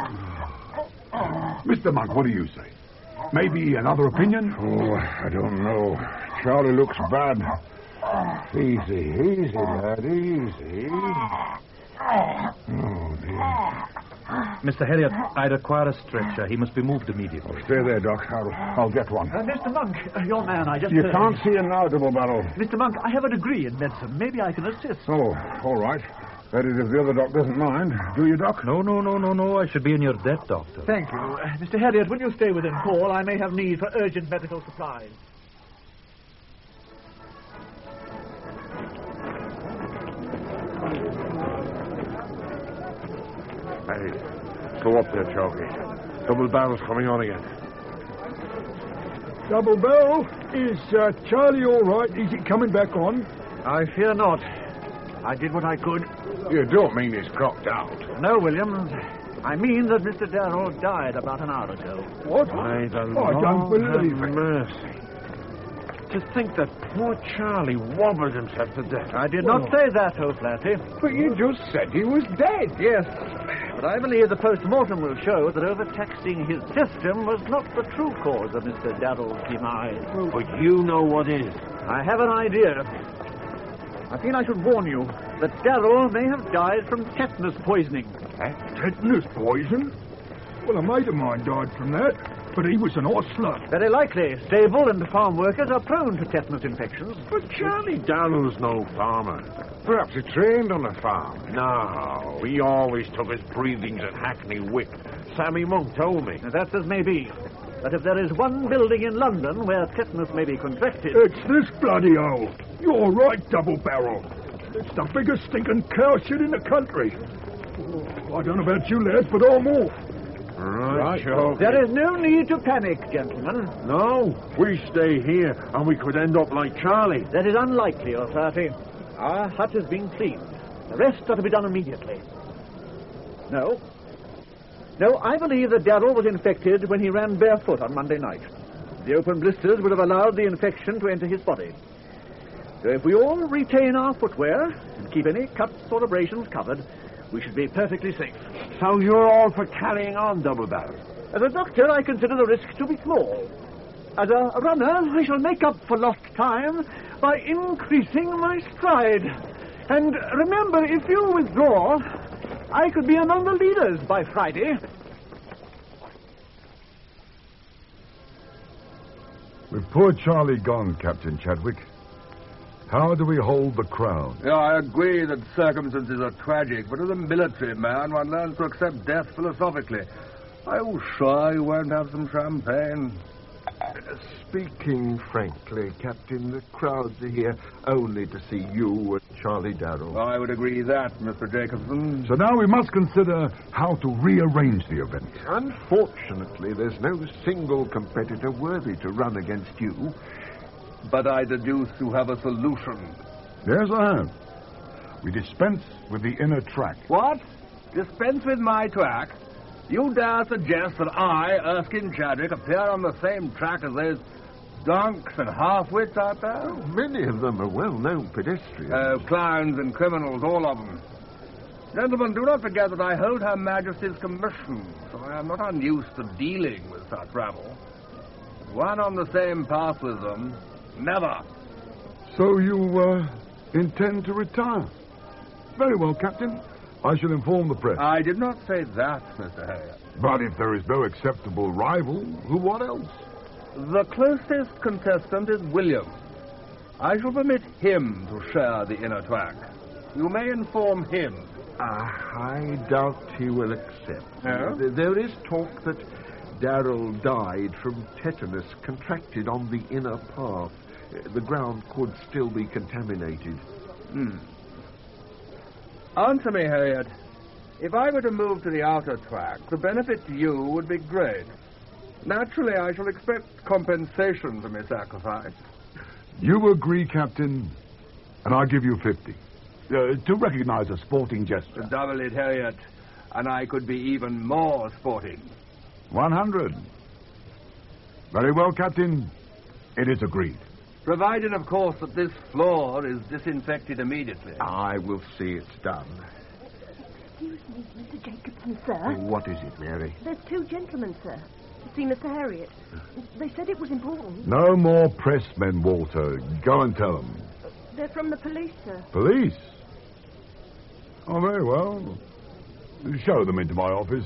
Mister Monk, what do you say? Maybe another opinion? Oh, I don't know. Charlie looks bad. Easy, easy, lad, easy. Oh, dear. Mister Harriet, I require a stretcher. He must be moved immediately. Oh, stay there, Doc. I'll, I'll get one. Uh, Mister Monk, uh, your man, I just... You uh, can't see him now, Double Barrel. Mister Monk, I have a degree in medicine. Maybe I can assist. Oh, all right. That is, if the other doc doesn't mind. Do you, Doc? No, no, no, no, no. I should be in your debt, Doctor. Thank you. Uh, Mister Harriet, will you stay within call? I may have need for urgent medical supplies. Hey, go up there, Chalky. Double Barrel's coming on again. Double Barrel, is uh, Charlie all right? Is he coming back on? I fear not. I did what I could. You don't mean he's crocked out? No, Williams. I mean that Mister Darrow died about an hour ago. What? By the Oh, I don't Lord believe have it. mercy. To think that poor Charlie wobbled himself to death. I did not say that, O'Flaherty. But you just said he was dead. Yes, but I believe the post-mortem will show that overtaxing his system was not the true cause of Mister Darrow's demise. But you know what is. I have an idea. I feel I should warn you that Darrow may have died from tetanus poisoning. Eh? Tetanus poison? Well, a mate of mine died from that, but he was an hostler. Very likely. Stable and farm workers are prone to tetanus infections. But Charlie Darrow's no farmer. Perhaps he trained on a farm. No, he always took his breathings at Hackney Wick. Sammy Monk told me. That's as may be. But if there is one building in London where tetanus may be contracted... It's this bloody hole. You're right, Double Barrel. It's the biggest stinking cow shit in the country. Oh, I don't know about you lads, but I'm off. Right, Chalky. There is no need to panic, gentlemen. No, we stay here and we could end up like Charlie. That is unlikely, O'Flaherty. Our hut is being cleaned. The rest are to be done immediately. No. No, I believe that Darrow was infected when he ran barefoot on Monday night. The open blisters would have allowed the infection to enter his body. So if we all retain our footwear and keep any cuts or abrasions covered, we should be perfectly safe. So you're all for carrying on, Double Barrel? As a doctor, I consider the risk to be small. As a runner, I shall make up for lost time by increasing my stride. And remember, if you withdraw, I could be among the leaders by Friday. With poor Charlie gone, Captain Chadwick, how do we hold the crown? Yeah, I agree that circumstances are tragic, but as a military man, one learns to accept death philosophically. Are you sure you won't have some champagne? Speaking frankly, Captain, the crowds are here only to see you and Charlie Darrow. I would agree that, Mister Jacobson. So now we must consider how to rearrange the event. Unfortunately, there's no single competitor worthy to run against you. But I deduce you have a solution. Yes, I have. We dispense with the inner track. What? Dispense with my track? You dare suggest that I, Erskine Chadwick, appear on the same track as those donks and half-wits out there? Oh, many of them are well-known pedestrians. Oh, clowns and criminals, all of them. Gentlemen, do not forget that I hold Her Majesty's commission, so I am not unused to dealing with such rabble. One on the same path with them, never. So you, uh, intend to retire? Very well, Captain. I shall inform the press. I did not say that, Mister Harriet. But if there is no acceptable rival, who what else? The closest contestant is William. I shall permit him to share the inner track. You may inform him. Uh, I doubt he will accept. No? There- There is talk that Darrell died from tetanus contracted on the inner path. Uh, The ground could still be contaminated. Hmm. Answer me, Harriet. If I were to move to the outer track, the benefit to you would be great. Naturally, I shall expect compensation for my sacrifice. You agree, Captain, and I'll give you fifty. Uh, to recognize a sporting gesture. Double it, Harriet, and I could be even more sporting. One hundred. Very well, Captain. It is agreed. Provided, of course, that this floor is disinfected immediately. I will see it's done. Excuse me, Mister Jacobson, sir. What is it, Mary? There's two gentlemen, sir, to see Mister Harriet. They said it was important. No more pressmen, Walter. Go and tell them. They're from the police, sir. Police? Oh, very well. Show them into my office.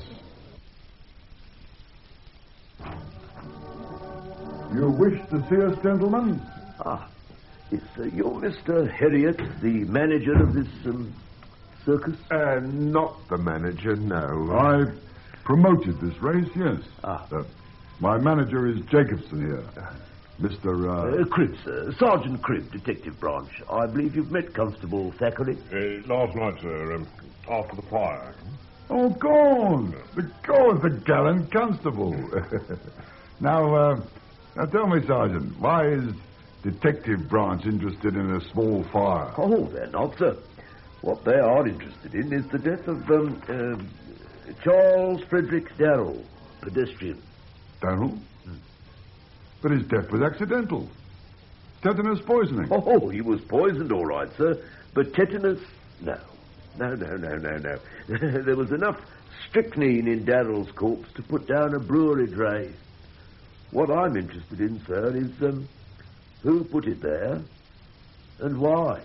You wish to see us, gentlemen? Ah, it's uh, you're Mister Harriet, the manager of this um, circus? Uh, not the manager, no. I promoted this race, yes. Ah. Uh, my manager is Jacobson here. Mister Uh... Uh, Cribb, sir. Sergeant Cribb, Detective Branch. I believe you've met Constable Thackeray. Uh, last night, sir, um, after the fire. Oh, God! The God, the gallant constable. now, uh, now tell me, Sergeant, why is Detective Branch interested in a small fire? Oh, they're not, sir. What they are interested in is the death of um, uh, Charles Frederick Darrell, pedestrian. Darrell? Hmm. But his death was accidental. Tetanus poisoning. Oh, he was poisoned, all right, sir. But tetanus, no. No, no, no, no, no. There was enough strychnine in Darrell's corpse to put down a brewery dray. What I'm interested in, sir, is um, who put it there and why.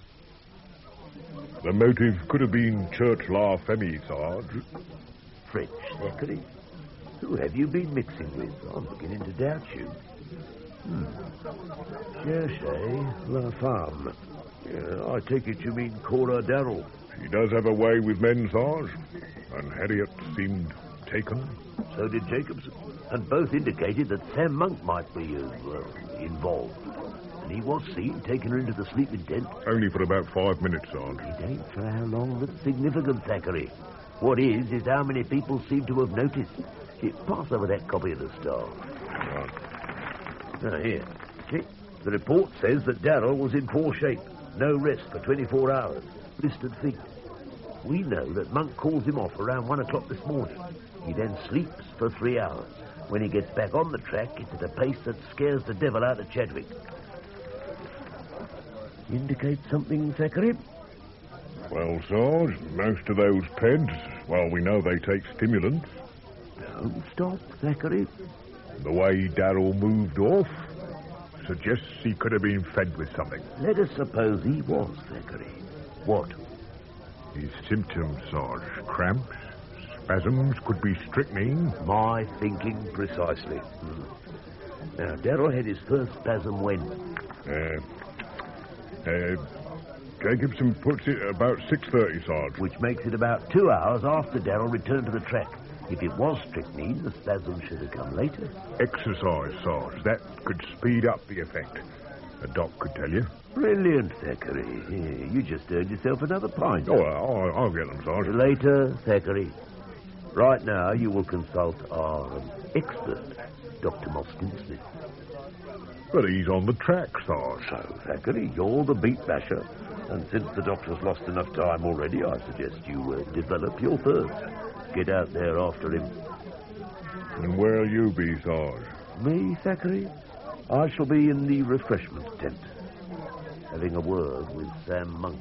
The motive could have been Church La Femme, Sarge. French, Thackeray? Who have you been mixing with? I'm beginning to doubt you. Hmm. Cherchez La Femme. Yeah, I take it you mean Cora Darrell. She does have a way with men, Sarge. And Harriet seemed taken. So did Jacobson. And both indicated that Sam Monk might be, uh, well, involved. And he was seen taking her into the sleeping tent. Only for about five minutes, Sarge. It ain't for how long that's significant, Thackeray. What is, is how many people seem to have noticed. Here, pass over that copy of the Star. Right. Now, here. See? The report says that Darrell was in poor shape. No rest for twenty-four hours. Blistered feet. We know that Monk calls him off around one o'clock this morning. He then sleeps for three hours. When he gets back on the track, it's at a pace that scares the devil out of Chadwick. Indicate something, Thackeray? Well, Sarge, most of those peds, well, we know they take stimulants. Don't stop, Thackeray. The way Darrell moved off suggests he could have been fed with something. Let us suppose he was, Thackeray. What? His symptoms, Sarge. Cramps, spasms, could be strychnine. My thinking precisely. Hmm. Now, Darrell had his first spasm when? Uh, uh, Jacobson puts it about six thirty, Sarge. Which makes it about two hours after Darrell returned to the track. If it was strychnine, the spasm should have come later. Exercise, Sarge. That could speed up the effect. A doc could tell you. Brilliant, Thackeray. Yeah, you just earned yourself another pint. Oh, I'll, I'll get them, Sarge. Later, Thackeray. Right now, you will consult our um, expert, Doctor Mostyn Smith. But he's on the track, Sarge. So, Thackeray, you're the beat basher. And since the doctor's lost enough time already, I suggest you uh, develop your thirst. Get out there after him. And where'll you be, Sarge? Me, Thackeray? I shall be in the refreshment tent, having a word with Sam Monk.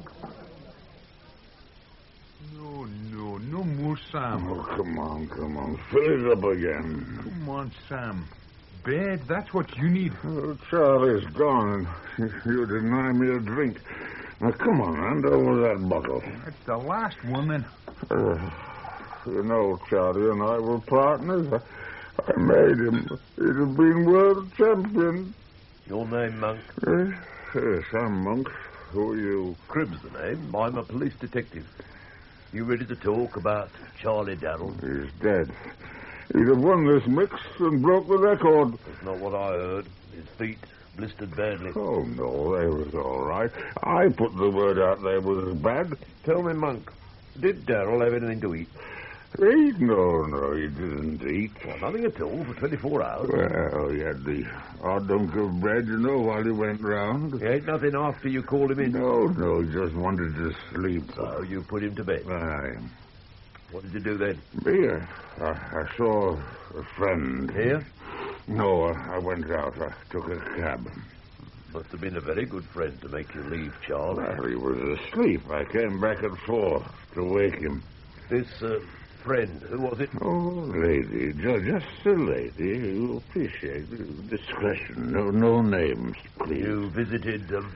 No, no, no more Sam. Oh, come on, come on. Fill it up again. Come on, Sam. Bed, that's what you need. Oh, Charlie's gone, and you deny me a drink. Now, come on, hand over that bottle. That's the last one, then. Uh, you know, Charlie and I were partners. I, I made him. He'd have been world champion. Your name, Monk? Uh, yes, I'm Monk. Who are you? Cribb's the name. I'm a police detective. You ready to talk about Charlie Darrell? He's dead. He'd have won this mix and broke the record. That's not what I heard. His feet blistered badly. Oh, no, they was all right. I put the word out they was bad. Tell me, Monk, did Darrell have anything to eat? Eat? No, no, he didn't eat. Well, nothing at all for twenty-four hours. Well, he had the odd hunk of bread, you know, while he went round. He ate nothing after you called him in? No, no, he just wanted to sleep. So you put him to bed? Aye. What did you do then? Here. I, I saw a friend. Here? No, I, I went out. I took a cab. Must have been a very good friend to make you leave, Charles. Well, he was asleep. I came back at four to wake him. This uh, friend, who was it? Oh, lady. Just, just a lady. You appreciate discretion. No, no names, please. You visited um,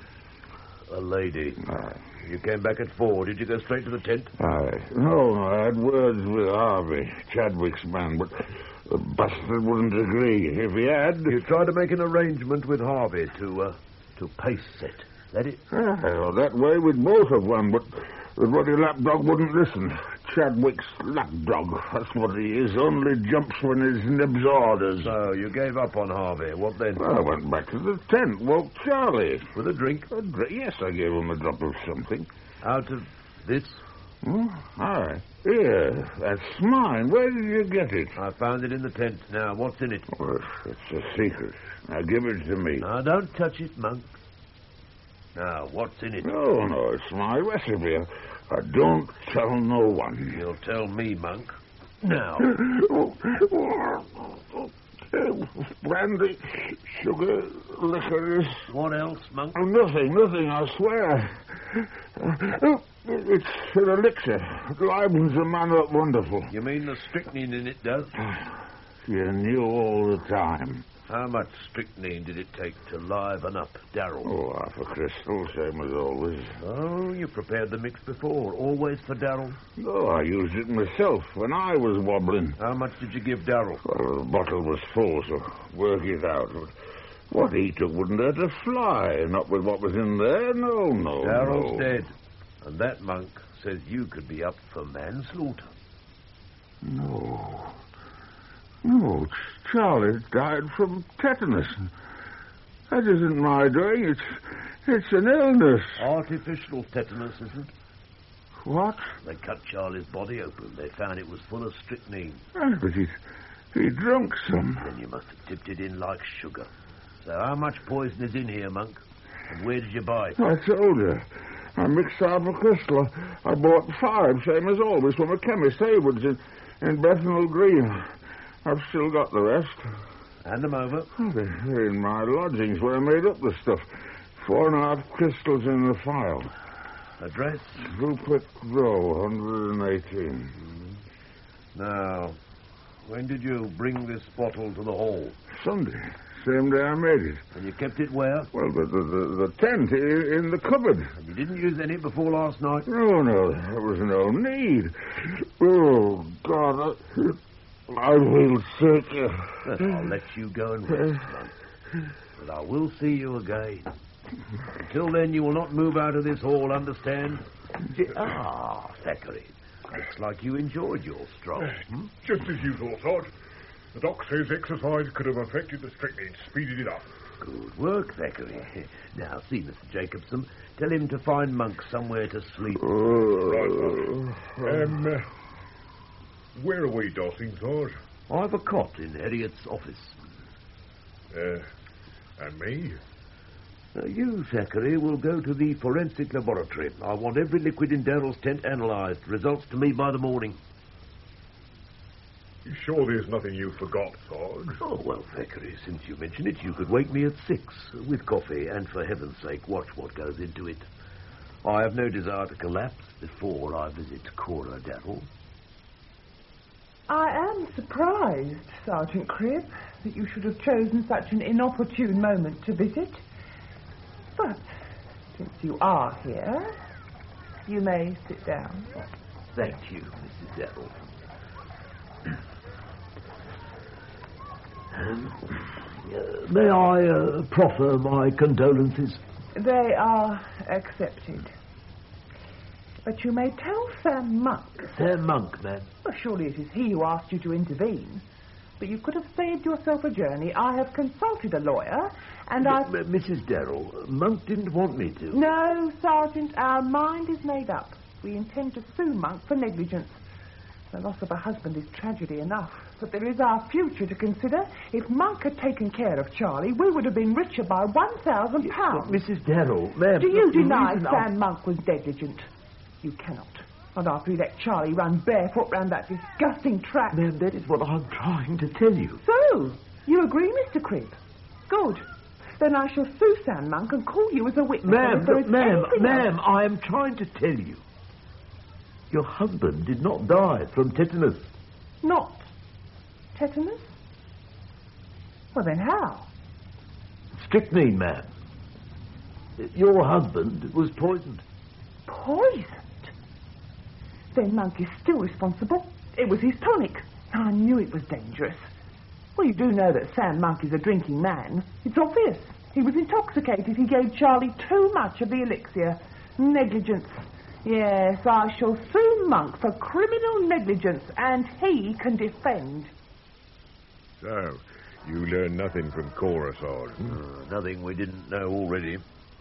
a lady. Aye. You came back at four. Did you go straight to the tent? Aye. No, I had words with Harvey, Chadwick's man, but the bastard wouldn't agree. If he had... You tried to make an arrangement with Harvey to, uh, to pace set. That it? Aye, well, that way we'd both have won, but the bloody lapdog wouldn't listen. Chadwick's lapdog. That's what he is. Only jumps when his nibs orders. So you gave up on Harvey. What then? Well, I went back to the tent, woke Charlie. With a drink? A drink? Yes, I gave him a drop of something. Out of this? Hmm? Aye. Here, that's mine. Where did you get it? I found it in the tent. Now, what's in it? Well, it's a secret. Now, give it to me. Now, don't touch it, Monk. Now, what's in it? No, no, it's my recipe. I don't tell no one. You'll tell me, Monk. Now. Brandy, sugar, licorice. What else, Monk? Nothing, nothing, I swear. It's an elixir. It livens a man up wonderful. You mean the strychnine in it does? You knew all the time. How much strychnine did it take to liven up Darrell? Oh, half a crystal, same as always. Oh, you prepared the mix before, always for Darrell? No, I used it myself when I was wobbling. How much did you give Darrell? Well, the bottle was full, so work it out. What he took wouldn't hurt a fly, not with what was in there. No, no, Darrell's no. dead, and that monk says you could be up for manslaughter. No. No, Charlie died from tetanus. That isn't my doing. It's it's an illness. Artificial tetanus, isn't it? What? They cut Charlie's body open. They found it was full of strychnine. Ah, but he, he drunk some. Then you must have tipped it in like sugar. So how much poison is in here, Monk? And where did you buy it? I told you. I mixed half a crystal. I bought five, same as always, from a chemist, Haywood's, in, in Bethnal Green. I've still got the rest. Hand them over. Oh, they're in my lodgings where I made up the stuff. Four and a half crystals in the file. Address? Rupert Row, one hundred eighteen. Mm-hmm. Now, when did you bring this bottle to the hall? Sunday. Same day I made it. And you kept it where? Well, the, the, the, the tent in the cupboard. And you didn't use any before last night? No, no, there was no need. Oh, God, I... I will search you. I'll let you go and rest, Monk. But I will see you again. Until then, you will not move out of this hall, understand? Ah, Thackeray. Looks like you enjoyed your stroll. Hmm? Just as usual, Sarge. The doc says exercise could have affected the strychnine, speeded it up. Good work, Thackeray. Now, see, Mister Jacobson, tell him to find Monk somewhere to sleep. Right, Sarge. Um... Uh, Where are we dossing, Sarge? I've a cot in Harriet's office. Uh, And me? Uh, you, Thackeray, will go to the forensic laboratory. I want every liquid in Darrell's tent analysed. Results to me by the morning. You sure there's nothing you forgot, Sarge? Oh, well, Thackeray, since you mention it, you could wake me at six with coffee, and for heaven's sake, watch what goes into it. I have no desire to collapse before I visit Cora Darrell. I am surprised, Sergeant Cribb, that you should have chosen such an inopportune moment to visit. But since you are here, you may sit down. Thank you, Missus Darrell. Um, uh, may I uh, proffer my condolences? They are accepted. But you may tell Sam Monk. Sam Monk, ma'am. Well, surely it is he who asked you to intervene. But you could have saved yourself a journey. I have consulted a lawyer, and I... M- Missus Darrell, Monk didn't want me to. No, Sergeant, our mind is made up. We intend to sue Monk for negligence. The loss of a husband is tragedy enough, but there is our future to consider. If Monk had taken care of Charlie, we would have been richer by one thousand pounds. But Missus Darrell, ma'am... Do you deny Sam I... Monk was negligent? You cannot. Not after he let Charlie run barefoot round that disgusting track. Ma'am, that is what I'm trying to tell you. So, you agree, Mister Cribb? Good. Then I shall sue Sam Monk and call you as a witness. Ma'am, look, ma'am, ma'am, I am trying to tell you. Your husband did not die from tetanus. Not tetanus? Well, then how? Strychnine, ma'am. Your husband was poisoned. Poisoned? Then Monk is still responsible. It was his tonic. I knew it was dangerous. Well, you do know that Sam Monk is a drinking man. It's obvious. He was intoxicated. He gave Charlie too much of the elixir. Negligence. Yes, I shall sue Monk for criminal negligence, and he can defend. So, you learned nothing from Cora, Sergeant? Uh, nothing we didn't know already.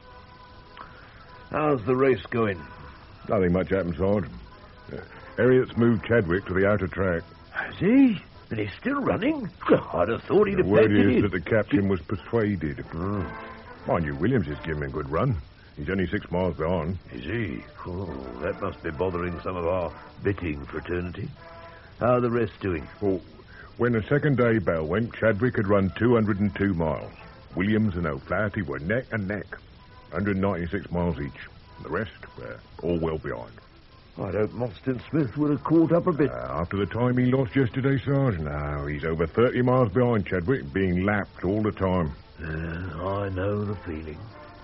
How's the race going? Nothing much happened, Sergeant. Uh, Harriet's moved Chadwick to the outer track. Has he? And he's still running? I'd have thought he'd The have word backed it is in. that the captain was persuaded. Oh. Mind you, Williams is giving him a good run. He's only six miles behind. Is he? Oh, that must be bothering some of our betting fraternity. How are the rest doing? Well, when the second day bell went, Chadwick had run two hundred two miles. Williams and O'Flaherty were neck and neck, one hundred ninety-six miles each. The rest were all well behind. I'd hope Mostyn Smith would have caught up a bit. Uh, after the time he lost yesterday, Sergeant, now he's over thirty miles behind Chadwick, being lapped all the time. Uh, I know the feeling.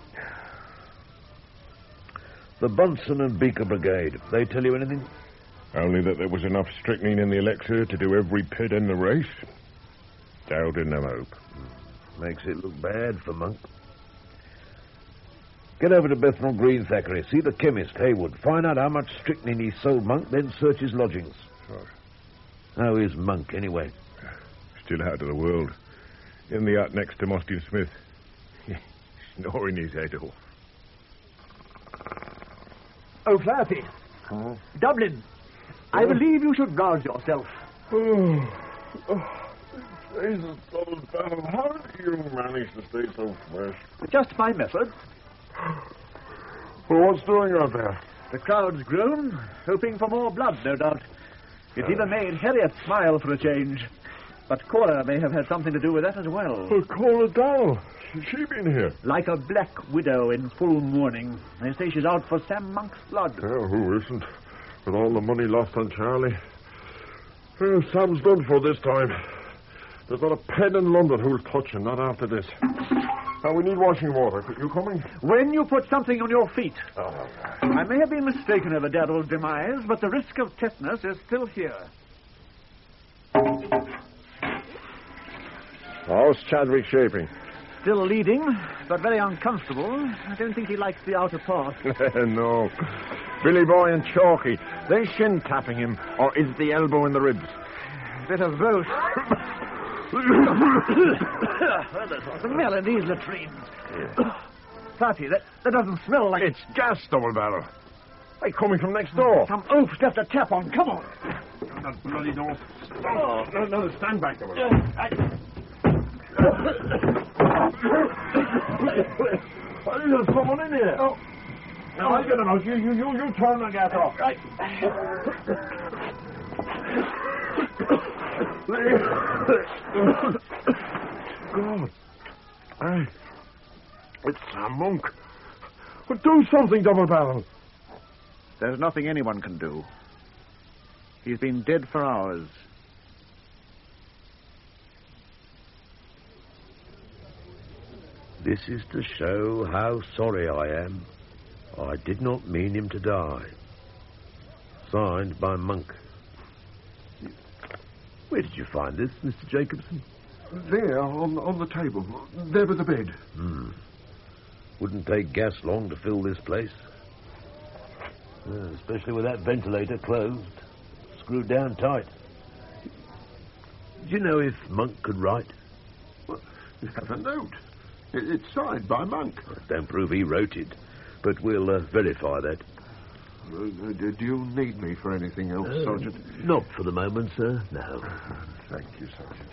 The Bunsen and Beaker Brigade, they tell you anything? Only that there was enough strychnine in the elixir to do every pit in the race. Darrell didn't have hope. Makes it look bad for Monk. Get over to Bethnal Green, Thackeray. See the chemist, Haywood. Find out how much strychnine he sold Monk, then search his lodgings. Sure. How is Monk, anyway? Still out of the world. In the hut next to Mostyn Smith. Snoring his head off. O'Flaherty. Huh? Dublin. I believe you should rouse yourself. Oh, oh, Jesus, Barrow, how do you manage to stay so fresh? Just my method. Well, what's doing out there? The crowd's grown, hoping for more blood, no doubt. It even made Harriet smile for a change. But Cora may have had something to do with that as well. Oh, Cora Darrell. Has she been here? Like a black widow in full mourning. They say she's out for Sam Monk's blood. Oh, who isn't? With all the money lost on Charlie. Well, Sam's done for this time. There's not a pen in London who'll touch him, not after this. Now, we need washing water. You coming? When you put something on your feet. Oh. I may have been mistaken over Darrell's demise, but the risk of tetanus is still here. How's Chadwick shaping? Still leading, but very uncomfortable. I don't think he likes the outer part. No. Billy Boy and Chalky, they shin tapping him, or is it the elbow in the ribs? Bit of both. Well, there's a smell in these latrines. Yeah. Fatty, that, that doesn't smell like... It's gas, Double Barrel. They're coming from next door. Some oaf's left a tap on. Come on. That bloody door. Oh, no, no, stand back, Double. Uh, I... There's someone in here. Oh. No, I'll get him out. You, you, you, you turn the gas off. Right. God. Hey. It's Sam Monk. But do something, Double Barrel. There's nothing anyone can do. He's been dead for hours. This is to show how sorry I am. I did not mean him to die. Signed by Monk. Where did you find this, Mister Jacobson? There, on, on the table. There by the bed. Hmm. Wouldn't take gas long to fill this place. Uh, especially with that ventilator closed. Screwed down tight. Do you know if Monk could write? Well, you have a note. It, it's signed by Monk. Don't prove he wrote it, but we'll uh, verify that. Uh, do you need me for anything else, uh, Sergeant? Not for the moment, sir. No. Thank you, Sergeant.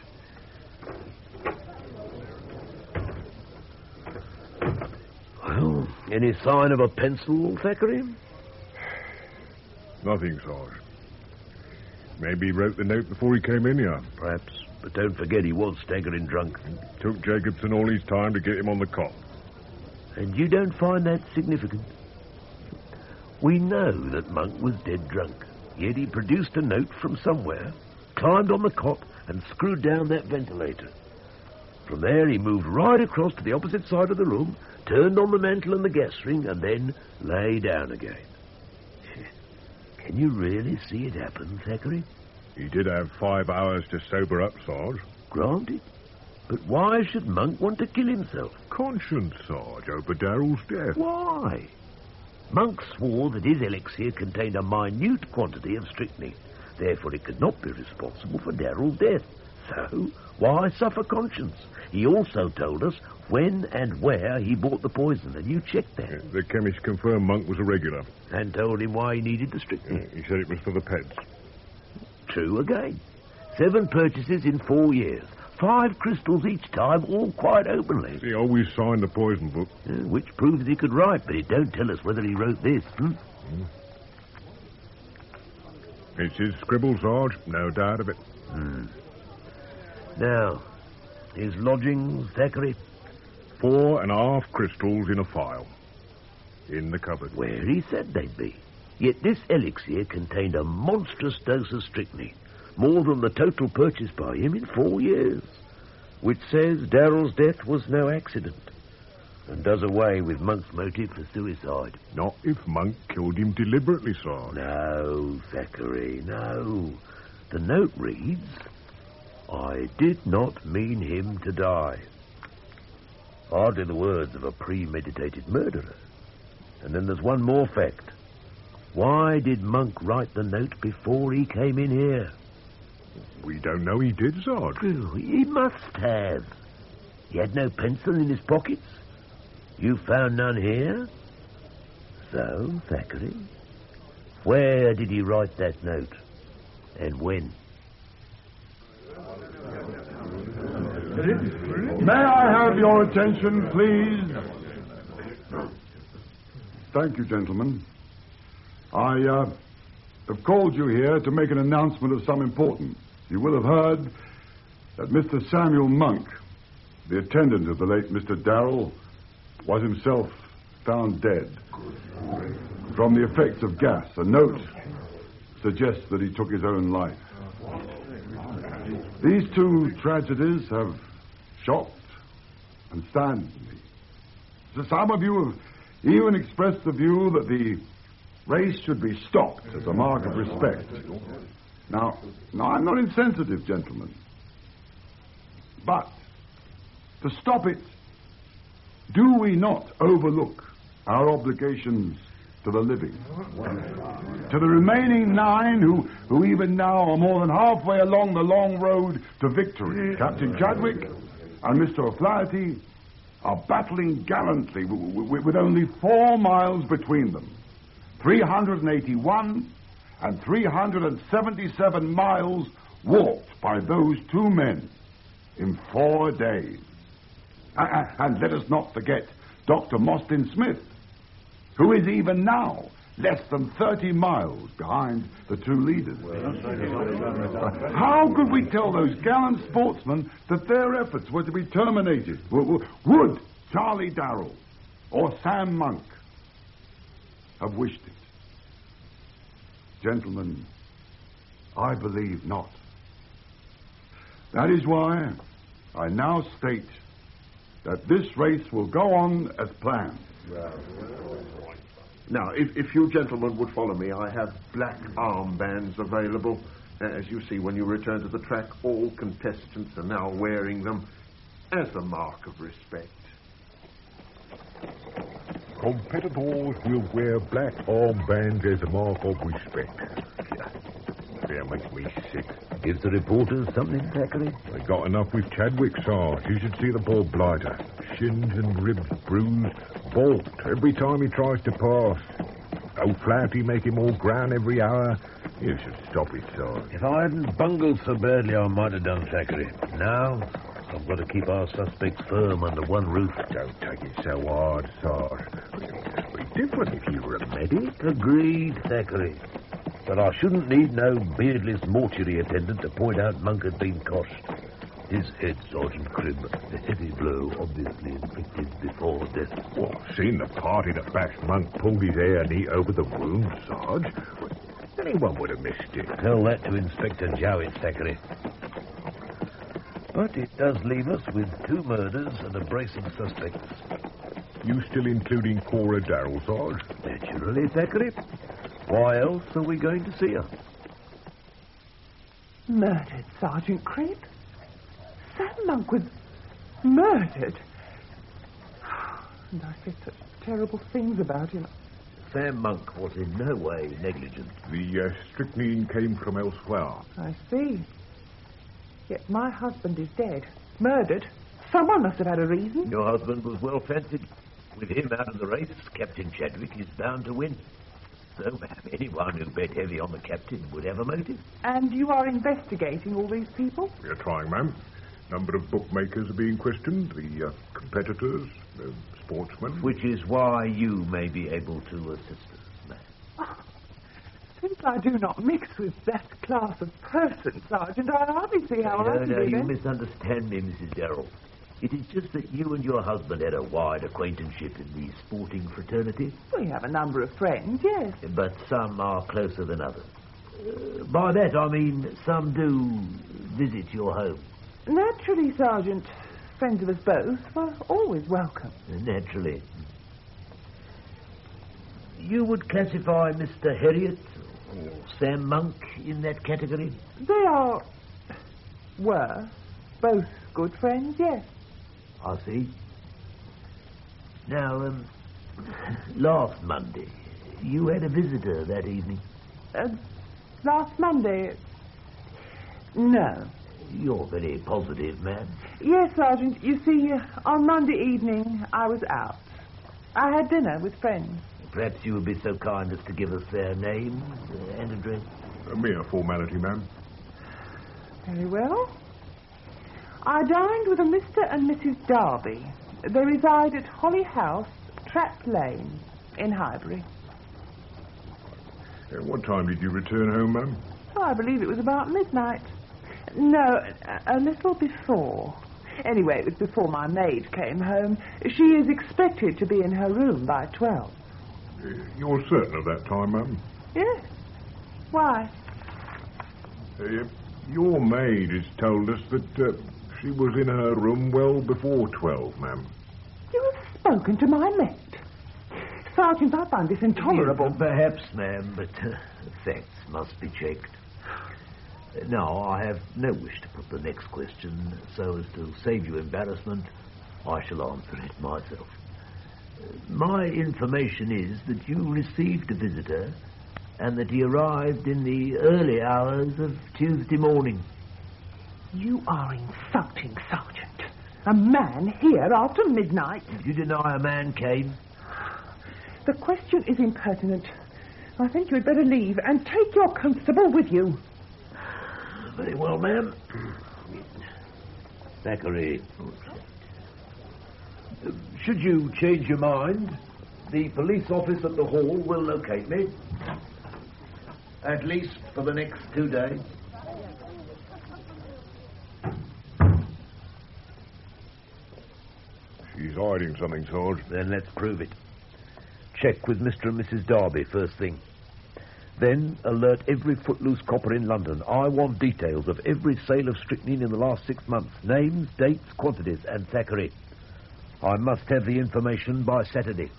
Well, any sign of a pencil, Thackeray? Nothing, Sarge. Maybe he wrote the note before he came in here. Perhaps. But don't forget he was staggering drunk. It took Jacobson all his time to get him on the cot. And you don't find that significant? We know that Monk was dead drunk, yet he produced a note from somewhere, climbed on the cot, and screwed down that ventilator. From there, he moved right across to the opposite side of the room, turned on the mantle and the gas ring, and then lay down again. Can you really see it happen, Thackeray? He did have five hours to sober up, Sarge. Granted. But why should Monk want to kill himself? Conscience, Sarge, over Darrell's death. Why? Monk swore that his elixir contained a minute quantity of strychnine. Therefore, it could not be responsible for Darrell's death. So, why suffer conscience? He also told us when and where he bought the poison, and you checked that. Yeah, the chemist confirmed Monk was a regular. And told him why he needed the strychnine. Yeah, he said it was for the pets. True again. Seven purchases in four years. Five crystals each time, all quite openly. He always signed the poison book. Yeah, which proves he could write, but it don't tell us whether he wrote this. Hmm? Mm. It's his scribble, Sarge. No doubt of it. Hmm. Now, his lodgings, Thackeray? Four and a half crystals in a file. In the cupboard. Where he said they'd be. Yet this elixir contained a monstrous dose of strychnine. More than the total purchased by him in four years. Which says Darrell's death was no accident. And does away with Monk's motive for suicide. Not if Monk killed him deliberately, Sarge. No, Thackeray, no. The note reads, I did not mean him to die. Hardly the words of a premeditated murderer. And then there's one more fact. Why did Monk write the note before he came in here? We don't know he did, Sarge. Oh, he must have. He had no pencil in his pockets. You found none here? So, Thackeray, where did he write that note? And when? May I have your attention, please? Thank you, gentlemen. I uh, have called you here to make an announcement of some importance. You will have heard that Mister Samuel Monk, the attendant of the late Mister Darrell, was himself found dead from the effects of gas. A note suggests that he took his own life. These two tragedies have shocked and saddened me. So some of you have even expressed the view that the race should be stopped as a mark of respect. Now, now I'm not insensitive, gentlemen. But to stop it, do we not overlook our obligations to the living? To the remaining nine who, who even now are more than halfway along the long road to victory. Captain Chadwick and Mister O'Flaherty are battling gallantly w- w- with only four miles between them. three hundred eighty-one and three hundred seventy-seven miles walked by those two men in four days. Uh, and let us not forget Doctor Mostyn Smith, who is even now less than thirty miles behind the two leaders. How could we tell those gallant sportsmen that their efforts were to be terminated? Would Charlie Darrell or Sam Monk have wished it? Gentlemen, I believe not. That is why I now state that this race will go on as planned. Now, if, if you gentlemen would follow me, I have black armbands available. As you see, when you return to the track, all contestants are now wearing them as a mark of respect. Competitors will wear black armbands as a mark of respect. That makes me sick. Gives the reporters something, Thackeray? They got enough with Chadwick, Sarge. You should see the poor blighter. Shins and ribs bruised, balked every time he tries to pass. Old Flaherty make him all ground every hour. You should stop it, Sarge. If I hadn't bungled so badly, I might have done, Thackeray. Now, I've got to keep our suspects firm under one roof. Don't take it so hard, Sarge. It'd be different if you were a medic. Agreed, Thackeray. But I shouldn't need no beardless mortuary attendant to point out Monk had been coshed. His head, Sergeant Cribb, the heavy blow obviously inflicted before death. Well, seen the party that bashed Monk pulled his hair neat over the wound, Sarge. Anyone would have missed it. Tell that to Inspector Jowett, Thackeray. But it does leave us with two murders and a brace of suspects. You still including Cora Darrell, Sarge? Naturally, Thackeray. Why else are we going to see her? Murdered, Sergeant Cribb? Sam Monk was murdered? And I said such terrible things about him. Sam Monk was in no way negligent. The uh, strychnine came from elsewhere. I see. Yet my husband is dead. Murdered. Someone must have had a reason. Your husband was well fancied. With him out of the race, Captain Chadwick is bound to win. So, ma'am, anyone who bet heavy on the captain would have a motive. And you are investigating all these people? We are trying, ma'am. Number of bookmakers are being questioned, the uh, competitors, the sportsmen. Which is why you may be able to assist us, ma'am. Oh, since I do not mix with that class of person, Sergeant, I hardly see how no, I can No, no, be you then. misunderstand me, Missus Darrell. It is just that you and your husband had a wide acquaintanceship in the sporting fraternity. We have a number of friends, yes. But some are closer than others. Uh, by that, I mean some do visit your home. Naturally, Sergeant. Friends of us both were always welcome. Naturally. You would classify Mister Herriot or Sam Monk in that category? They are... were both good friends, yes. I see. Now, um, last Monday, you had a visitor that evening. Uh, last Monday? No. You're very positive, ma'am. Yes, Sergeant. You see, uh, on Monday evening, I was out. I had dinner with friends. Perhaps you would be so kind as to give us their names uh, and address. A mere formality, ma'am. Very well. I dined with a Mister and Missus Darby. They reside at Holly House, Trap Lane, in Highbury. At what time did you return home, ma'am? Oh, I believe it was about midnight. No, a, a little before. Anyway, it was before my maid came home. She is expected to be in her room by twelve. Uh, you're certain of that time, ma'am? Yes. Why? Uh, your maid has told us that uh, she was in her room well before twelve, ma'am. You have spoken to my maid. Sergeant, I find this intolerable. Perhaps, ma'am, but uh, facts must be checked. Now, I have no wish to put the next question, so as to save you embarrassment, I shall answer it myself. My information is that you received a visitor and that he arrived in the early hours of Tuesday morning. You are insulting, Sergeant. A man here after midnight. Did you deny a man came? The question is impertinent. I think you had better leave and take your constable with you. Very well, ma'am. Thackeray. Should you change your mind, the police office at the hall will locate me. At least for the next two days. She's hiding something, Sarge. Then let's prove it. Check with Mister and Missus Darby first thing. Then alert every footloose copper in London. I want details of every sale of strychnine in the last six months. Names, dates, quantities, and Thackeray. I must have the information by Saturday.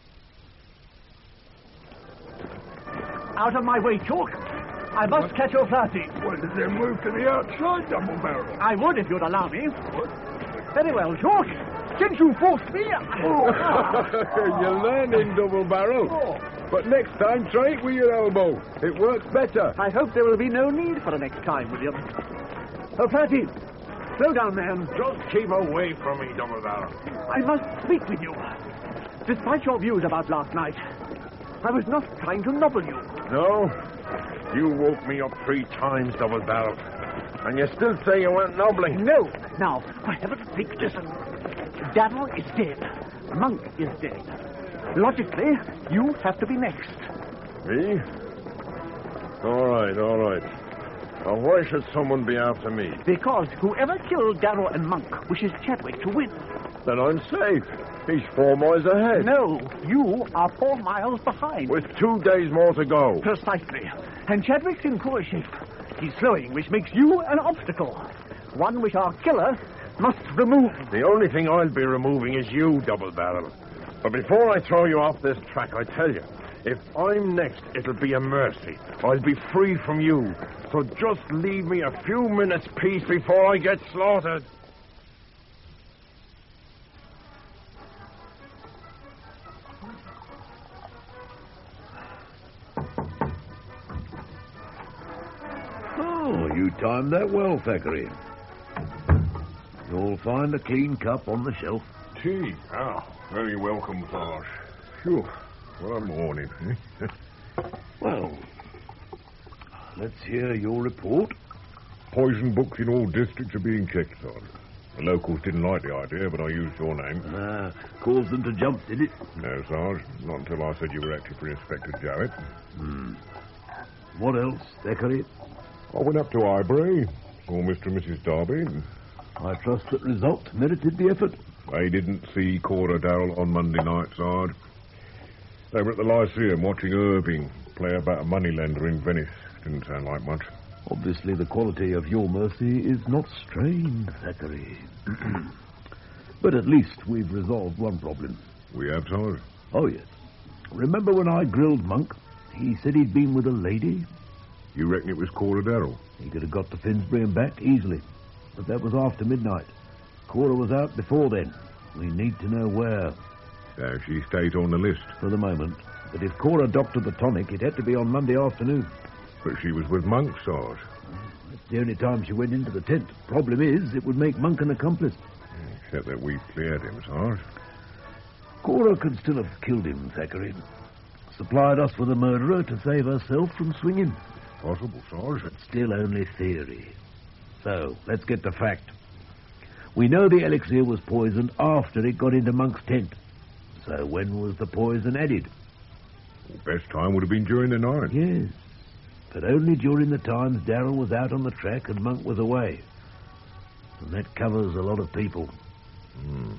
Out of my way, Chalk. I must what? catch your flatty. Well, then move to the outside, Double Barrel. I would if you'd allow me. What? Very well, Chalk. Since you forced me... Oh. You're learning, Double Barrel. Oh. But next time, try it with your elbow. It works better. I hope there will be no need for a next time, William. Oh, Flatty, slow down, man. Just keep away from me, Double Barrel. I must speak with you. Despite your views about last night, I was not trying to nobble you. No? You woke me up three times, Double Barrel. And you still say you weren't nobbling? No. Now, for heaven's sake, listen. Darrell is dead. Monk is dead. Logically, you have to be next. Me? All right, all right. Now, why should someone be after me? Because whoever killed Darrow and Monk wishes Chadwick to win. Then I'm safe. He's four miles ahead. No, you are four miles behind. With two days more to go. Precisely. And Chadwick's in poor shape. He's slowing, which makes you an obstacle. One which our killer must remove. The only thing I'll be removing is you, Double Barrel. But before I throw you off this track, I tell you, if I'm next, it'll be a mercy. I'll be free from you. So just leave me a few minutes' peace before I get slaughtered. Oh, you timed that well, Thackeray. You'll find a clean cup on the shelf. Tea? Ah, very welcome, Sarge. Phew, what a morning. Well, let's hear your report. Poison books in all districts are being checked, Sarge. The locals didn't like the idea, but I used your name. Ah, caused them to jump, did it? No, Sarge. Not until I said you were acting for Inspector Jarrett. Hmm. What else, Thackeray? I went up to Highbury, saw Mister and Missus Darby. I trust that result merited the effort. They didn't see Cora Darrell on Monday night, Sarge. They were at the Lyceum watching Irving play about a moneylender in Venice. Didn't sound like much. Obviously, the quality of your mercy is not strained, Thackeray. But at least we've resolved one problem. We have, Sarge? Oh, yes. Remember when I grilled Monk? He said he'd been with a lady. You reckon it was Cora Darrell? He could have got to Finsbury and back easily. But that was after midnight. Cora was out before then. We need to know where. So she stayed on the list? For the moment. But if Cora doctored the tonic, it had to be on Monday afternoon. But she was with Monk, Sarge. That's the only time she went into the tent. Problem is, it would make Monk an accomplice. Except that we've cleared him, Sarge. Cora could still have killed him, Thackeray. Supplied us with a murderer to save herself from swinging. Possible, Sarge. But still only theory. So, let's get to fact. We know the elixir was poisoned after it got into Monk's tent. So when was the poison added? Well, best time would have been during the night. Yes, but only during the times Darrell was out on the track and Monk was away. And that covers a lot of people. Hmm.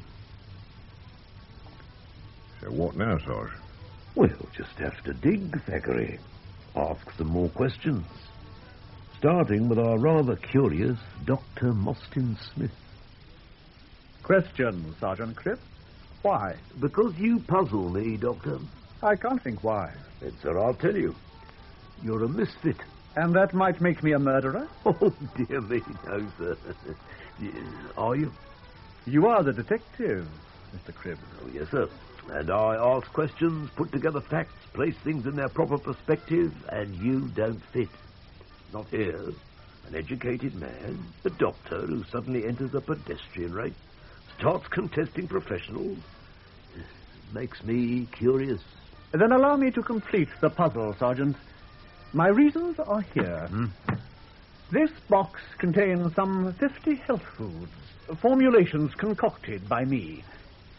So what now, Sarge? We'll just have to dig, Thackeray. Ask some more questions. Starting with our rather curious Doctor Mostyn Smith. Question, Sergeant Cribb. Why? Because you puzzle me, Doctor. I can't think why. Then, sir, I'll tell you. You're a misfit. And that might make me a murderer? Oh, dear me, no, sir. Are you? You are the detective, Mister Cribb. Oh, yes, sir. And I ask questions, put together facts, place things in their proper perspective, and you don't fit. Not here. An educated man, a doctor who suddenly enters a pedestrian race, starts contesting professionals. Makes me curious. Then allow me to complete the puzzle, Sergeant. My reasons are here. Hmm? This box contains some fifty health foods, formulations concocted by me.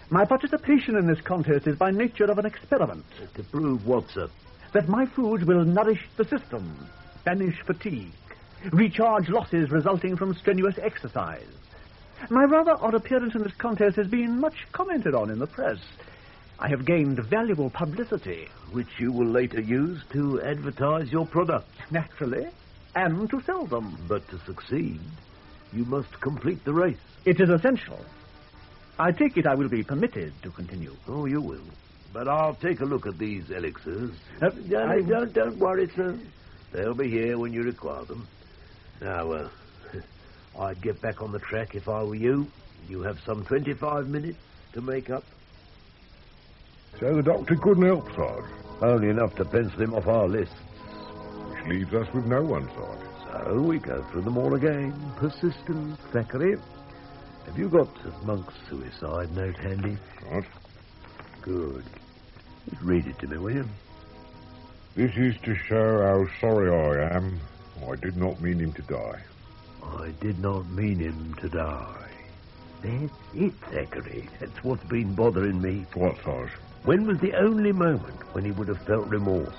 My participation in this contest is by nature of an experiment. To prove what, sir? That my food will nourish the system, banish fatigue, recharge losses resulting from strenuous exercise. My rather odd appearance in this contest has been much commented on in the press. I have gained valuable publicity. Which you will later use to advertise your products. Naturally, and to sell them. But to succeed, you must complete the race. It is essential. I take it I will be permitted to continue. Oh, you will. But I'll take a look at these elixirs. Uh, don't, I... don't, don't worry, sir. They'll be here when you require them. Now, uh, I'd get back on the track if I were you. You have some twenty-five minutes to make up. So the doctor couldn't help, Sarge? Only enough to pencil him off our lists. Which leaves us with no one, Sarge. So we go through them all again. Persistent, Thackeray. Have you got Monk's suicide note handy? What? Good. Just read it to me, will you? This is to show how sorry I am. I did not mean him to die. I did not mean him to die. That's it, Thackeray. That's what's been bothering me. What, Sarge? When was the only moment when he would have felt remorse?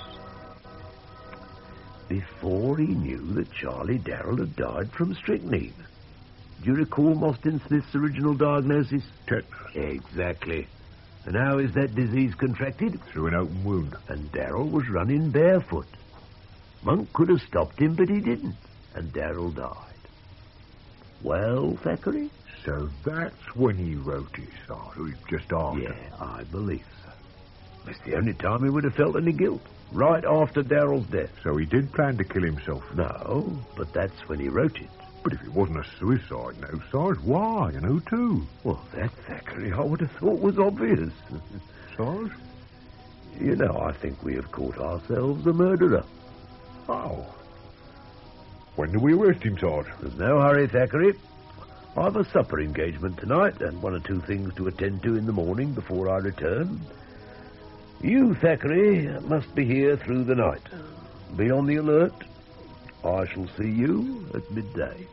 Before he knew that Charlie Darrell had died from strychnine. Do you recall Mostyn Smith's original diagnosis? Tetanus. Exactly. And how is that disease contracted? Through an open wound. And Darrell was running barefoot. Monk could have stopped him, but he didn't. And Darrell died. Well, Thackeray? So that's when he wrote it, Sarge, just after. Yeah, I believe so. That's the only time he would have felt any guilt. Right after Darrell's death. So he did plan to kill himself? No, but that's when he wrote it. But if it wasn't a suicide note, Sarge, why and who to? Well, that, Thackeray, I would have thought was obvious. Sarge? You know, I think we have caught ourselves a murderer. Oh. When do we arrest him, Sarge? There's no hurry, Thackeray. I've a supper engagement tonight and one or two things to attend to in the morning before I return. You, Thackeray, must be here through the night. Be on the alert. I shall see you at midday.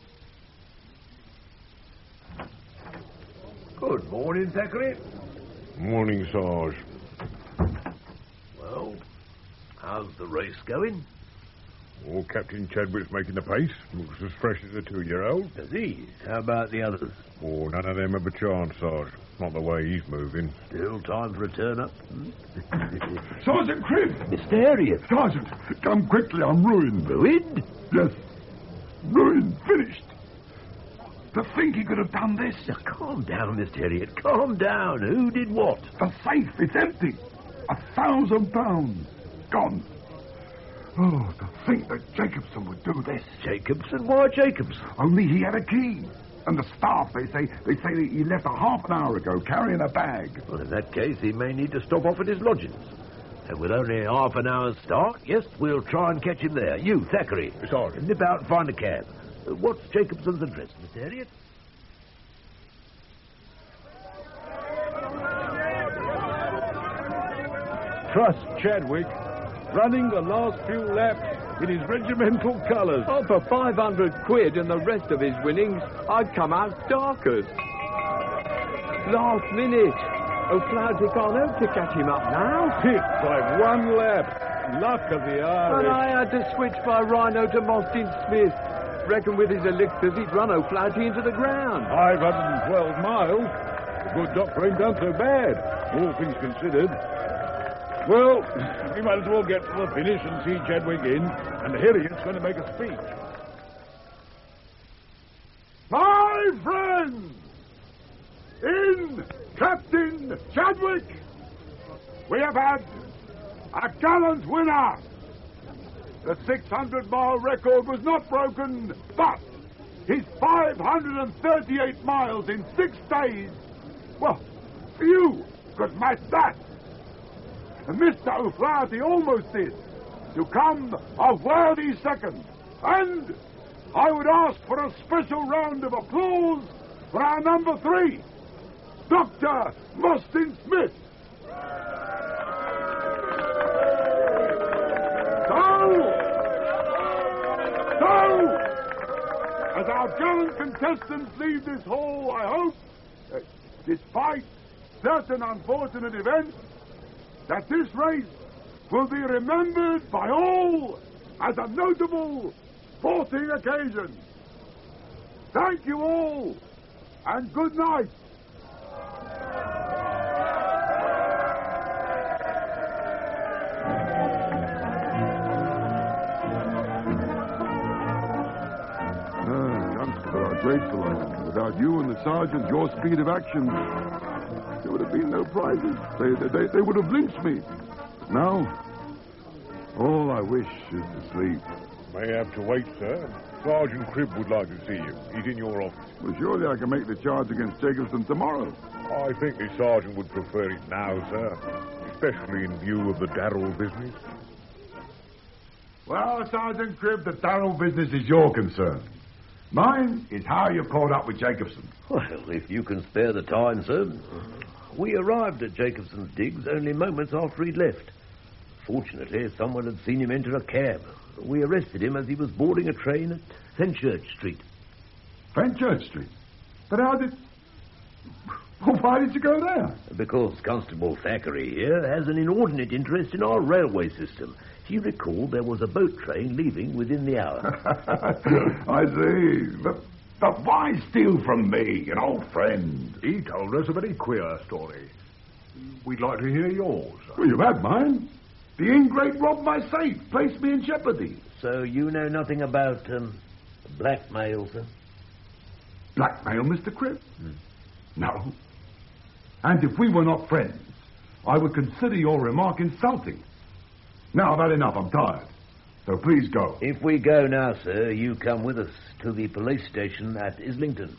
Good morning, Thackeray. Morning, Sarge. Well, how's the race going? Oh, Captain Chadwick's making the pace. Looks as fresh as a two-year-old. Does he? How about the others? Oh, none of them have a chance, Sarge. Not the way he's moving. Still time for a turn-up. Hmm? Sergeant Cribb! Mister Harriet! Sergeant, come quickly, I'm ruined. Ruined? Yes. Ruined, finished. To think he could have done this. Now, calm down, Mister Harriet. Calm down. Who did what? The safe, it's empty. A thousand pounds. Gone. Oh, to think that Jacobson would do this. Jacobson? Why Jacobson? Only he had a key. And the staff, they say, they say that he left a half an hour ago carrying a bag. Well, in that case, he may need to stop off at his lodgings. And with only half an hour's start, yes, we'll try and catch him there. You, Thackeray. Sorry. Nip out and find a cab. Uh, what's Jacobson's address, Mister Harriet? Trust Chadwick. Running the last few laps in his regimental colours. Oh, for five hundred quid and the rest of his winnings, I'd come out darkest. Last minute. O'Flaherty can't hope to catch him up now. Picked by one lap. Luck of the Irish. And I had to switch by Rhino to Mostyn Smith. Reckon with his elixirs he'd run O'Flaherty into the ground. five hundred twelve miles. The good doctor ain't done so bad, all things considered. Well, we might as well get to the finish and see Chadwick in, and Harriet's going to make a speech. My friends! In Captain Chadwick! We have had a gallant winner! The six hundred mile record was not broken, but his five hundred thirty-eight miles in six days, well, few could match that. And Mister O'Flaherty almost did, to come a worthy second. And I would ask for a special round of applause for our number three, Doctor Mostyn Smith. So, so, as our gallant contestants leave this hall, I hope, uh, despite certain unfortunate events, that this race will be remembered by all as a notable sporting occasion. Thank you all, and good night. Grateful I am. Without you and the sergeant, your speed of action, there would have been no prizes. They, they, they would have lynched me. Now, all I wish is to sleep. May have to wait, sir. Sergeant Cribb would like to see you. He's in your office. Well, surely I can make the charge against Jacobson tomorrow. I think the sergeant would prefer it now, sir, especially in view of the Darrell business. Well, Sergeant Cribb, the Darrell business is your concern. Mine is how you caught up with Jacobson. Well, if you can spare the time, sir. We arrived at Jacobson's digs only moments after he'd left. Fortunately, someone had seen him enter a cab. We arrested him as he was boarding a train at Fenchurch Street. Fenchurch Street? But how did... Well, why did you go there? Because Constable Thackeray here has an inordinate interest in our railway system. He recalled there was a boat train leaving within the hour. I see. But, but why steal from me, an old friend? He told us a very queer story. We'd like to hear yours. Well, you've had mine. The ingrate robbed my safe, placed me in jeopardy. So you know nothing about um, blackmail, sir? Blackmail, Mister Cribb? Hmm. No. And if we were not friends, I would consider your remark insulting. Now, I've had enough. I'm tired. So please go. If we go now, sir, you come with us to the police station at Islington.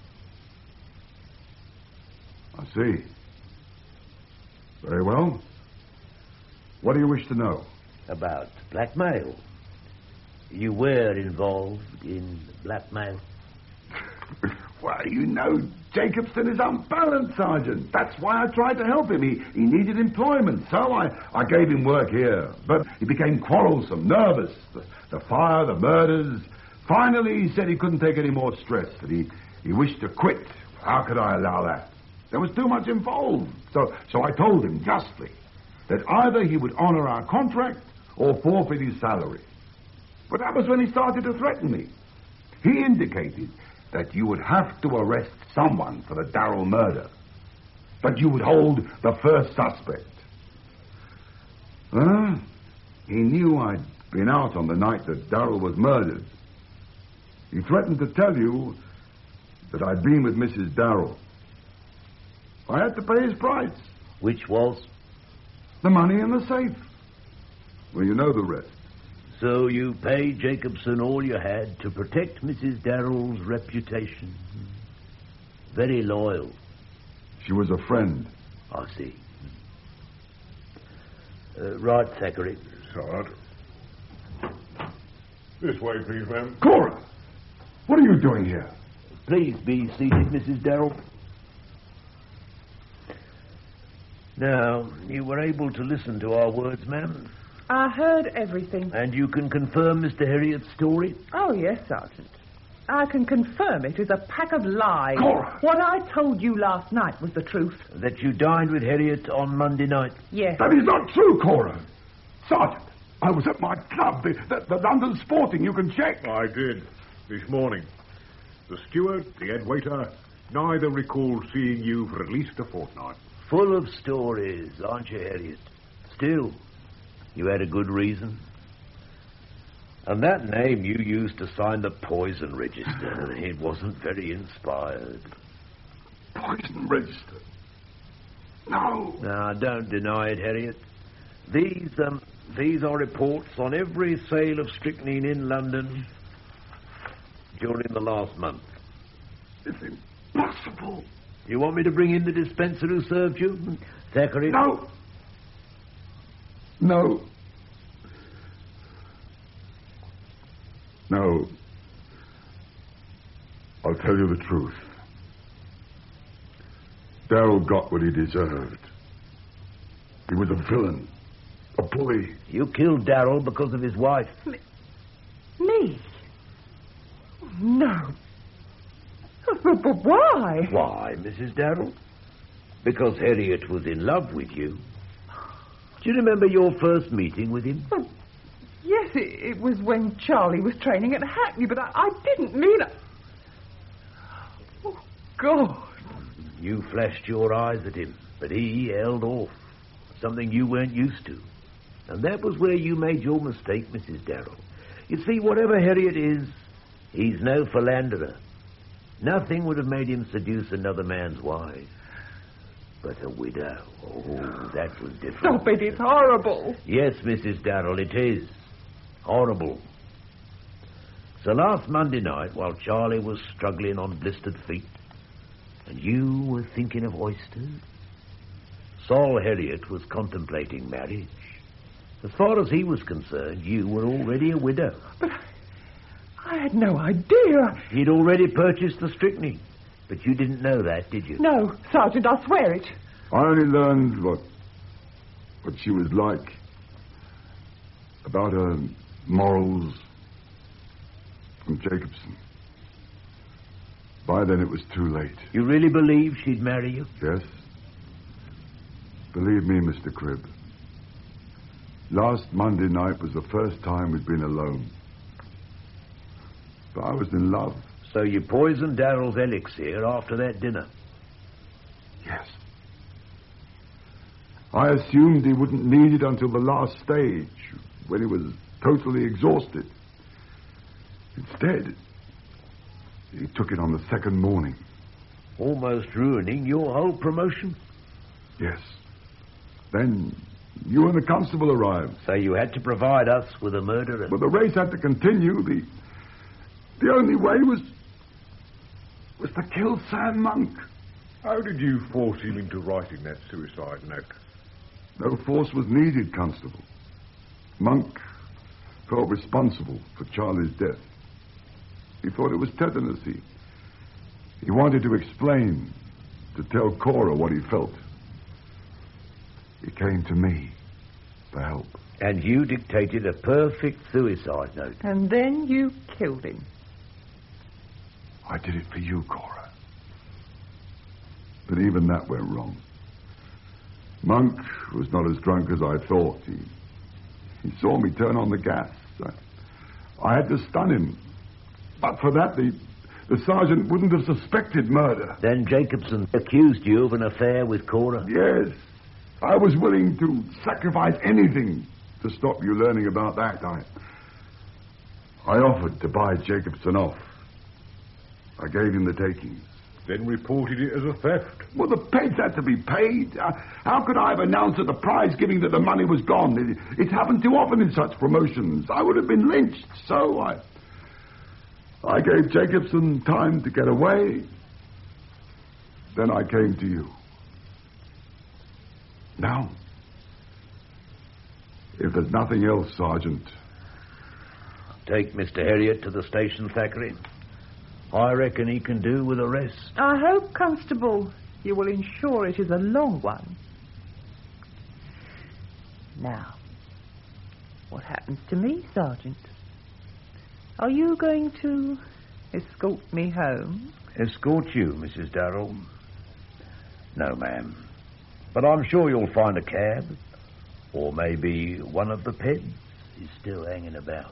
I see. Very well. What do you wish to know? About blackmail. You were involved in blackmail? Well, you know, Jacobson is unbalanced, Sergeant. That's why I tried to help him. He, he needed employment, so I, I gave him work here. But he became quarrelsome, nervous. The, the fire, the murders. Finally, he said he couldn't take any more stress, that he, he wished to quit. How could I allow that? There was too much involved. So, so I told him justly that either he would honor our contract or forfeit his salary. But that was when he started to threaten me. He indicated that you would have to arrest someone for the Darrell murder, but you would hold the first suspect. Huh? He knew I'd been out on the night that Darrell was murdered. He threatened to tell you that I'd been with Missus Darrell. I had to pay his price. Which was? The money in the safe. Well, you know the rest. So you paid Jacobson all you had to protect Missus Darrell's reputation. Very loyal. She was a friend. I see. Uh, right, Thackeray. Sir. This way, please, ma'am. Cora! What are you doing here? Please be seated, Missus Darrell. Now, you were able to listen to our words, ma'am? I heard everything. And you can confirm Mister Herriot's story? Oh, yes, Sergeant. I can confirm it is a pack of lies. Cora! What I told you last night was the truth. That you dined with Herriot on Monday night? Yes. That is not true, Cora. Sergeant, I was at my club, the, the, the London Sporting. You can check. I did, this morning. The steward, the head waiter, neither recalled seeing you for at least a fortnight. Full of stories, aren't you, Herriot? Still, you had a good reason. And that name you used to sign the poison register, it wasn't very inspired. Poison register? No. Now, don't deny it, Herriot. These, um, these are reports on every sale of strychnine in London during the last month. It's impossible. You want me to bring in the dispenser who served you? Thackeray? No. No. No. I'll tell you the truth. Darrell got what he deserved. He was a villain. A bully. You killed Darrell because of his wife. Me? Me? No. But, but why? Why, Missus Darrell? Because Harriet was in love with you. Do you remember your first meeting with him? Well, yes, it, it was when Charlie was training at Hackney, but I, I didn't mean it. Oh, God. You flashed your eyes at him, but he held off. Something you weren't used to. And that was where you made your mistake, Missus Darrell. You see, whatever Harriet is, he's no philanderer. Nothing would have made him seduce another man's wife. But a widow, oh, that was different. Stop it, it's horrible. Yes, Missus Darrell, it is. Horrible. So last Monday night, while Charlie was struggling on blistered feet, and you were thinking of oysters, Saul Harriet was contemplating marriage. As far as he was concerned, you were already a widow. But I had no idea. He'd already purchased the strychnine. But you didn't know that, did you? No, Sergeant, I swear it. I only learned what what she was like. About her morals from Jacobson. By then it was too late. You really believe she'd marry you? Yes. Believe me, Mister Cribb. Last Monday night was the first time we'd been alone. But I was in love. So you poisoned Darrell's elixir after that dinner? Yes. I assumed he wouldn't need it until the last stage, when he was totally exhausted. Instead, he took it on the second morning. Almost ruining your whole promotion? Yes. Then you and the constable arrived. So you had to provide us with a murderer? But the race had to continue. The, the only way was... was to kill Sam Monk. How did you force him into writing that suicide note? No force was needed, Constable. Monk felt responsible for Charlie's death. He thought it was tetanus. He, he wanted to explain, to tell Cora what he felt. He came to me for help. And you dictated a perfect suicide note. And then you killed him. I did it for you, Cora. But even that went wrong. Monk was not as drunk as I thought. He, he saw me turn on the gas. I, I had to stun him. But for that, the, the sergeant wouldn't have suspected murder. Then Jacobson accused you of an affair with Cora? Yes. I was willing to sacrifice anything to stop you learning about that. I, I offered to buy Jacobson off. I gave him the takings. Then reported it as a theft. Well, the pegs had to be paid. Uh, how could I have announced at the prize giving that the money was gone? It, it's happened too often in such promotions. I would have been lynched. So I... I gave Jacobson time to get away. Then I came to you. Now, if there's nothing else, Sergeant... Take Mister Harriet to the station, Thackeray. I reckon he can do with a rest. I hope, Constable, you will ensure it is a long one. Now, what happens to me, Sergeant? Are you going to escort me home? Escort you, Missus Darrell? No, ma'am. But I'm sure you'll find a cab. Or maybe one of the peds is still hanging about.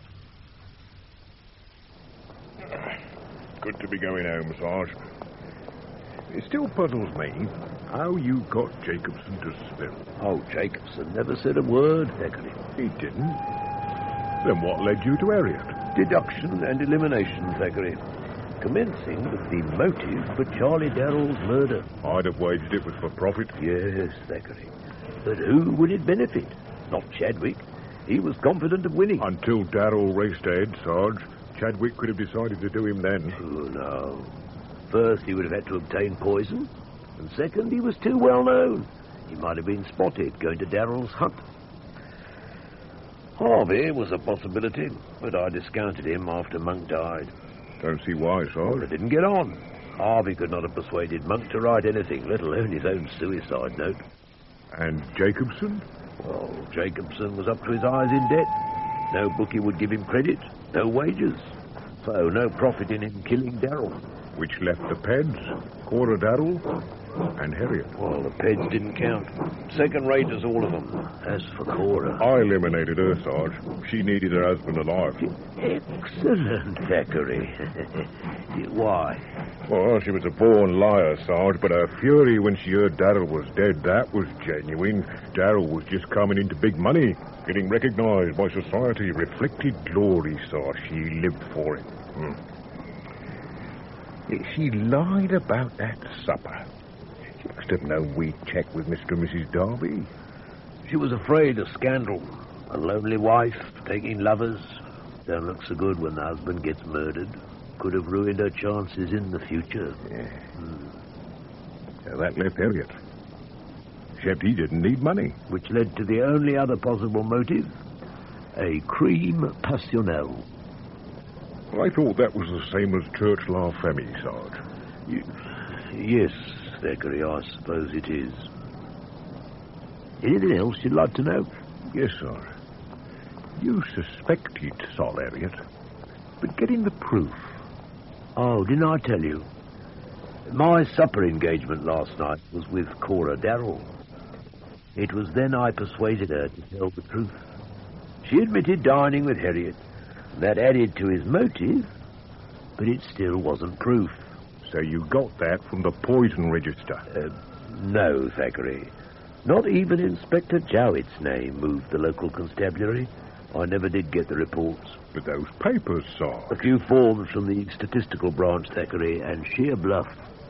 Good to be going home, Sarge. It still puzzles me how you got Jacobson to spill. Oh, Jacobson never said a word, Thackeray. He didn't? Then what led you to Harriet? Deduction and elimination, Thackeray. Commencing with the motive for Charlie Darrell's murder. I'd have wagered it was for profit. Yes, Thackeray. But who would it benefit? Not Chadwick. He was confident of winning. Until Darrell raced ahead, Sarge. Chadwick could have decided to do him then. Oh, no. First, he would have had to obtain poison. And second, he was too well known. He might have been spotted going to Darrell's hunt. Harvey was a possibility, but I discounted him after Monk died. Don't see why, Sarge. Well, it didn't get on. Harvey could not have persuaded Monk to write anything, let alone his own suicide note. And Jacobson? Well, Jacobson was up to his eyes in debt. No bookie would give him credit, no wages. So no profit in him killing Darrell. which left the Peds, Cora Darrell, and Harriet. Well, the Peds didn't count. Second rate as all of them. As for Cora... I eliminated her, Sarge. She needed her husband alive. Excellent, Thackeray. Why? Well, she was a born liar, Sarge, but her fury when she heard Darrell was dead, that was genuine. Darrell was just coming into big money, getting recognized by society, reflected glory, Sarge. She lived for it. Hmm. She lied about that supper. She must have known we'd check with Mister and Missus Darby. She was afraid of scandal. A lonely wife, taking lovers. Don't look so good when the husband gets murdered. Could have ruined her chances in the future. Yeah. Hmm. Now, that left Harriet. Except he didn't need money. Which led to the only other possible motive. A crime passionnel. I thought that was the same as Church La Femme, Sarge. You, yes, Thackeray, I suppose it is. Anything else you'd like to know? Yes, sir. You suspected Sol Harriet, but getting the proof. Oh, didn't I tell you? My supper engagement last night was with Cora Darrell. It was then I persuaded her to tell the truth. She admitted dining with Harriet. That added to his motive, but it still wasn't proof. So you got that from the poison register? Uh, no, Thackeray. Not even Inspector Jowett's name moved the local constabulary. I never did get the reports. But those papers, sir. A few forms from the statistical branch, Thackeray, and sheer bluff.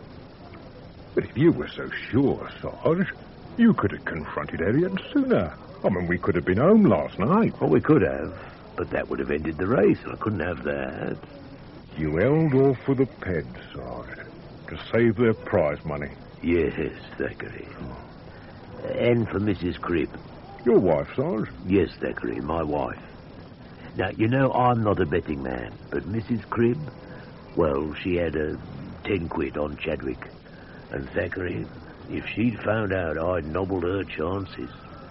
But if you were so sure, Sarge, you could have confronted Harriet sooner. I mean, we could have been home last night. Well, we could have. But that would have ended the race, and I couldn't have that. You held off for the Peds, Sarge, to save their prize money. Yes, Thackeray. And for Missus Cribb. Your wife, Sarge? Yes, Thackeray, my wife. Now, you know, I'm not a betting man, but Missus Cribb, well, she had a ten quid on Chadwick. And Thackeray, if she'd found out I'd nobbled her chances...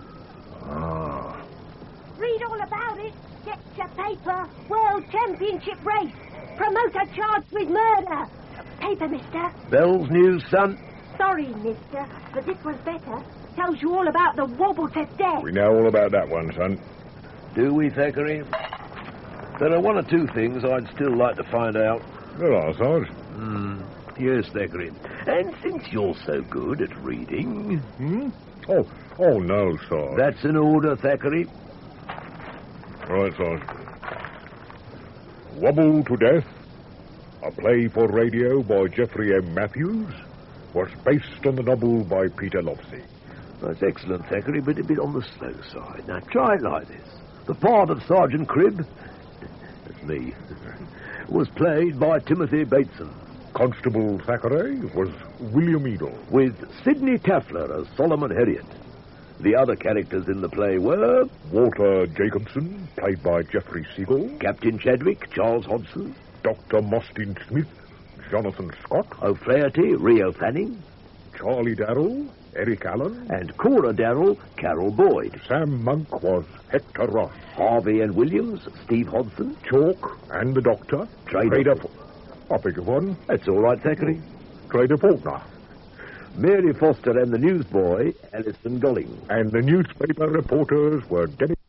Ah... Read all about it. Get your paper. World Championship race. Promoter charged with murder. Paper, mister. Bell's News, son. Sorry, mister, but this one's better. Tells you all about the wobble to death. We know all about that one, son. Do we, Thackeray? There are one or two things I'd still like to find out. There are, Sarge. Hmm. Yes, Thackeray. And since you're so good at reading... Hmm? Oh, oh no, Sarge. That's an order, Thackeray. Right, Sarge. Wobble to Death, a play for radio by Geoffrey M. Matthews, was based on the novel by Peter Lovesey. That's excellent, Thackeray, but a bit on the slow side. Now, try it like this. The part of Sergeant Cribb, that's me, was played by Timothy Bateson. Constable Thackeray was William Edel. With Sidney Taffler as Solomon Harriet. The other characters in the play were... Walter Jacobson, played by Geoffrey Siegel. Captain Chadwick, Charles Hodson. Doctor Mostyn Smith, Jonathan Scott. O'Flaherty, Rio Fanning. Charlie Darrell, Eric Allen. And Cora Darrell, Carol Boyd. Sam Monk was Hector Ross. Harvey and Williams, Steve Hodson. Chalk and the Doctor. Trader... Trader... I beg your pardon? That's all right, Thackeray. Trader Faulkner. Mary Foster and the newsboy, Alison Golling. And the newspaper reporters were Dennis...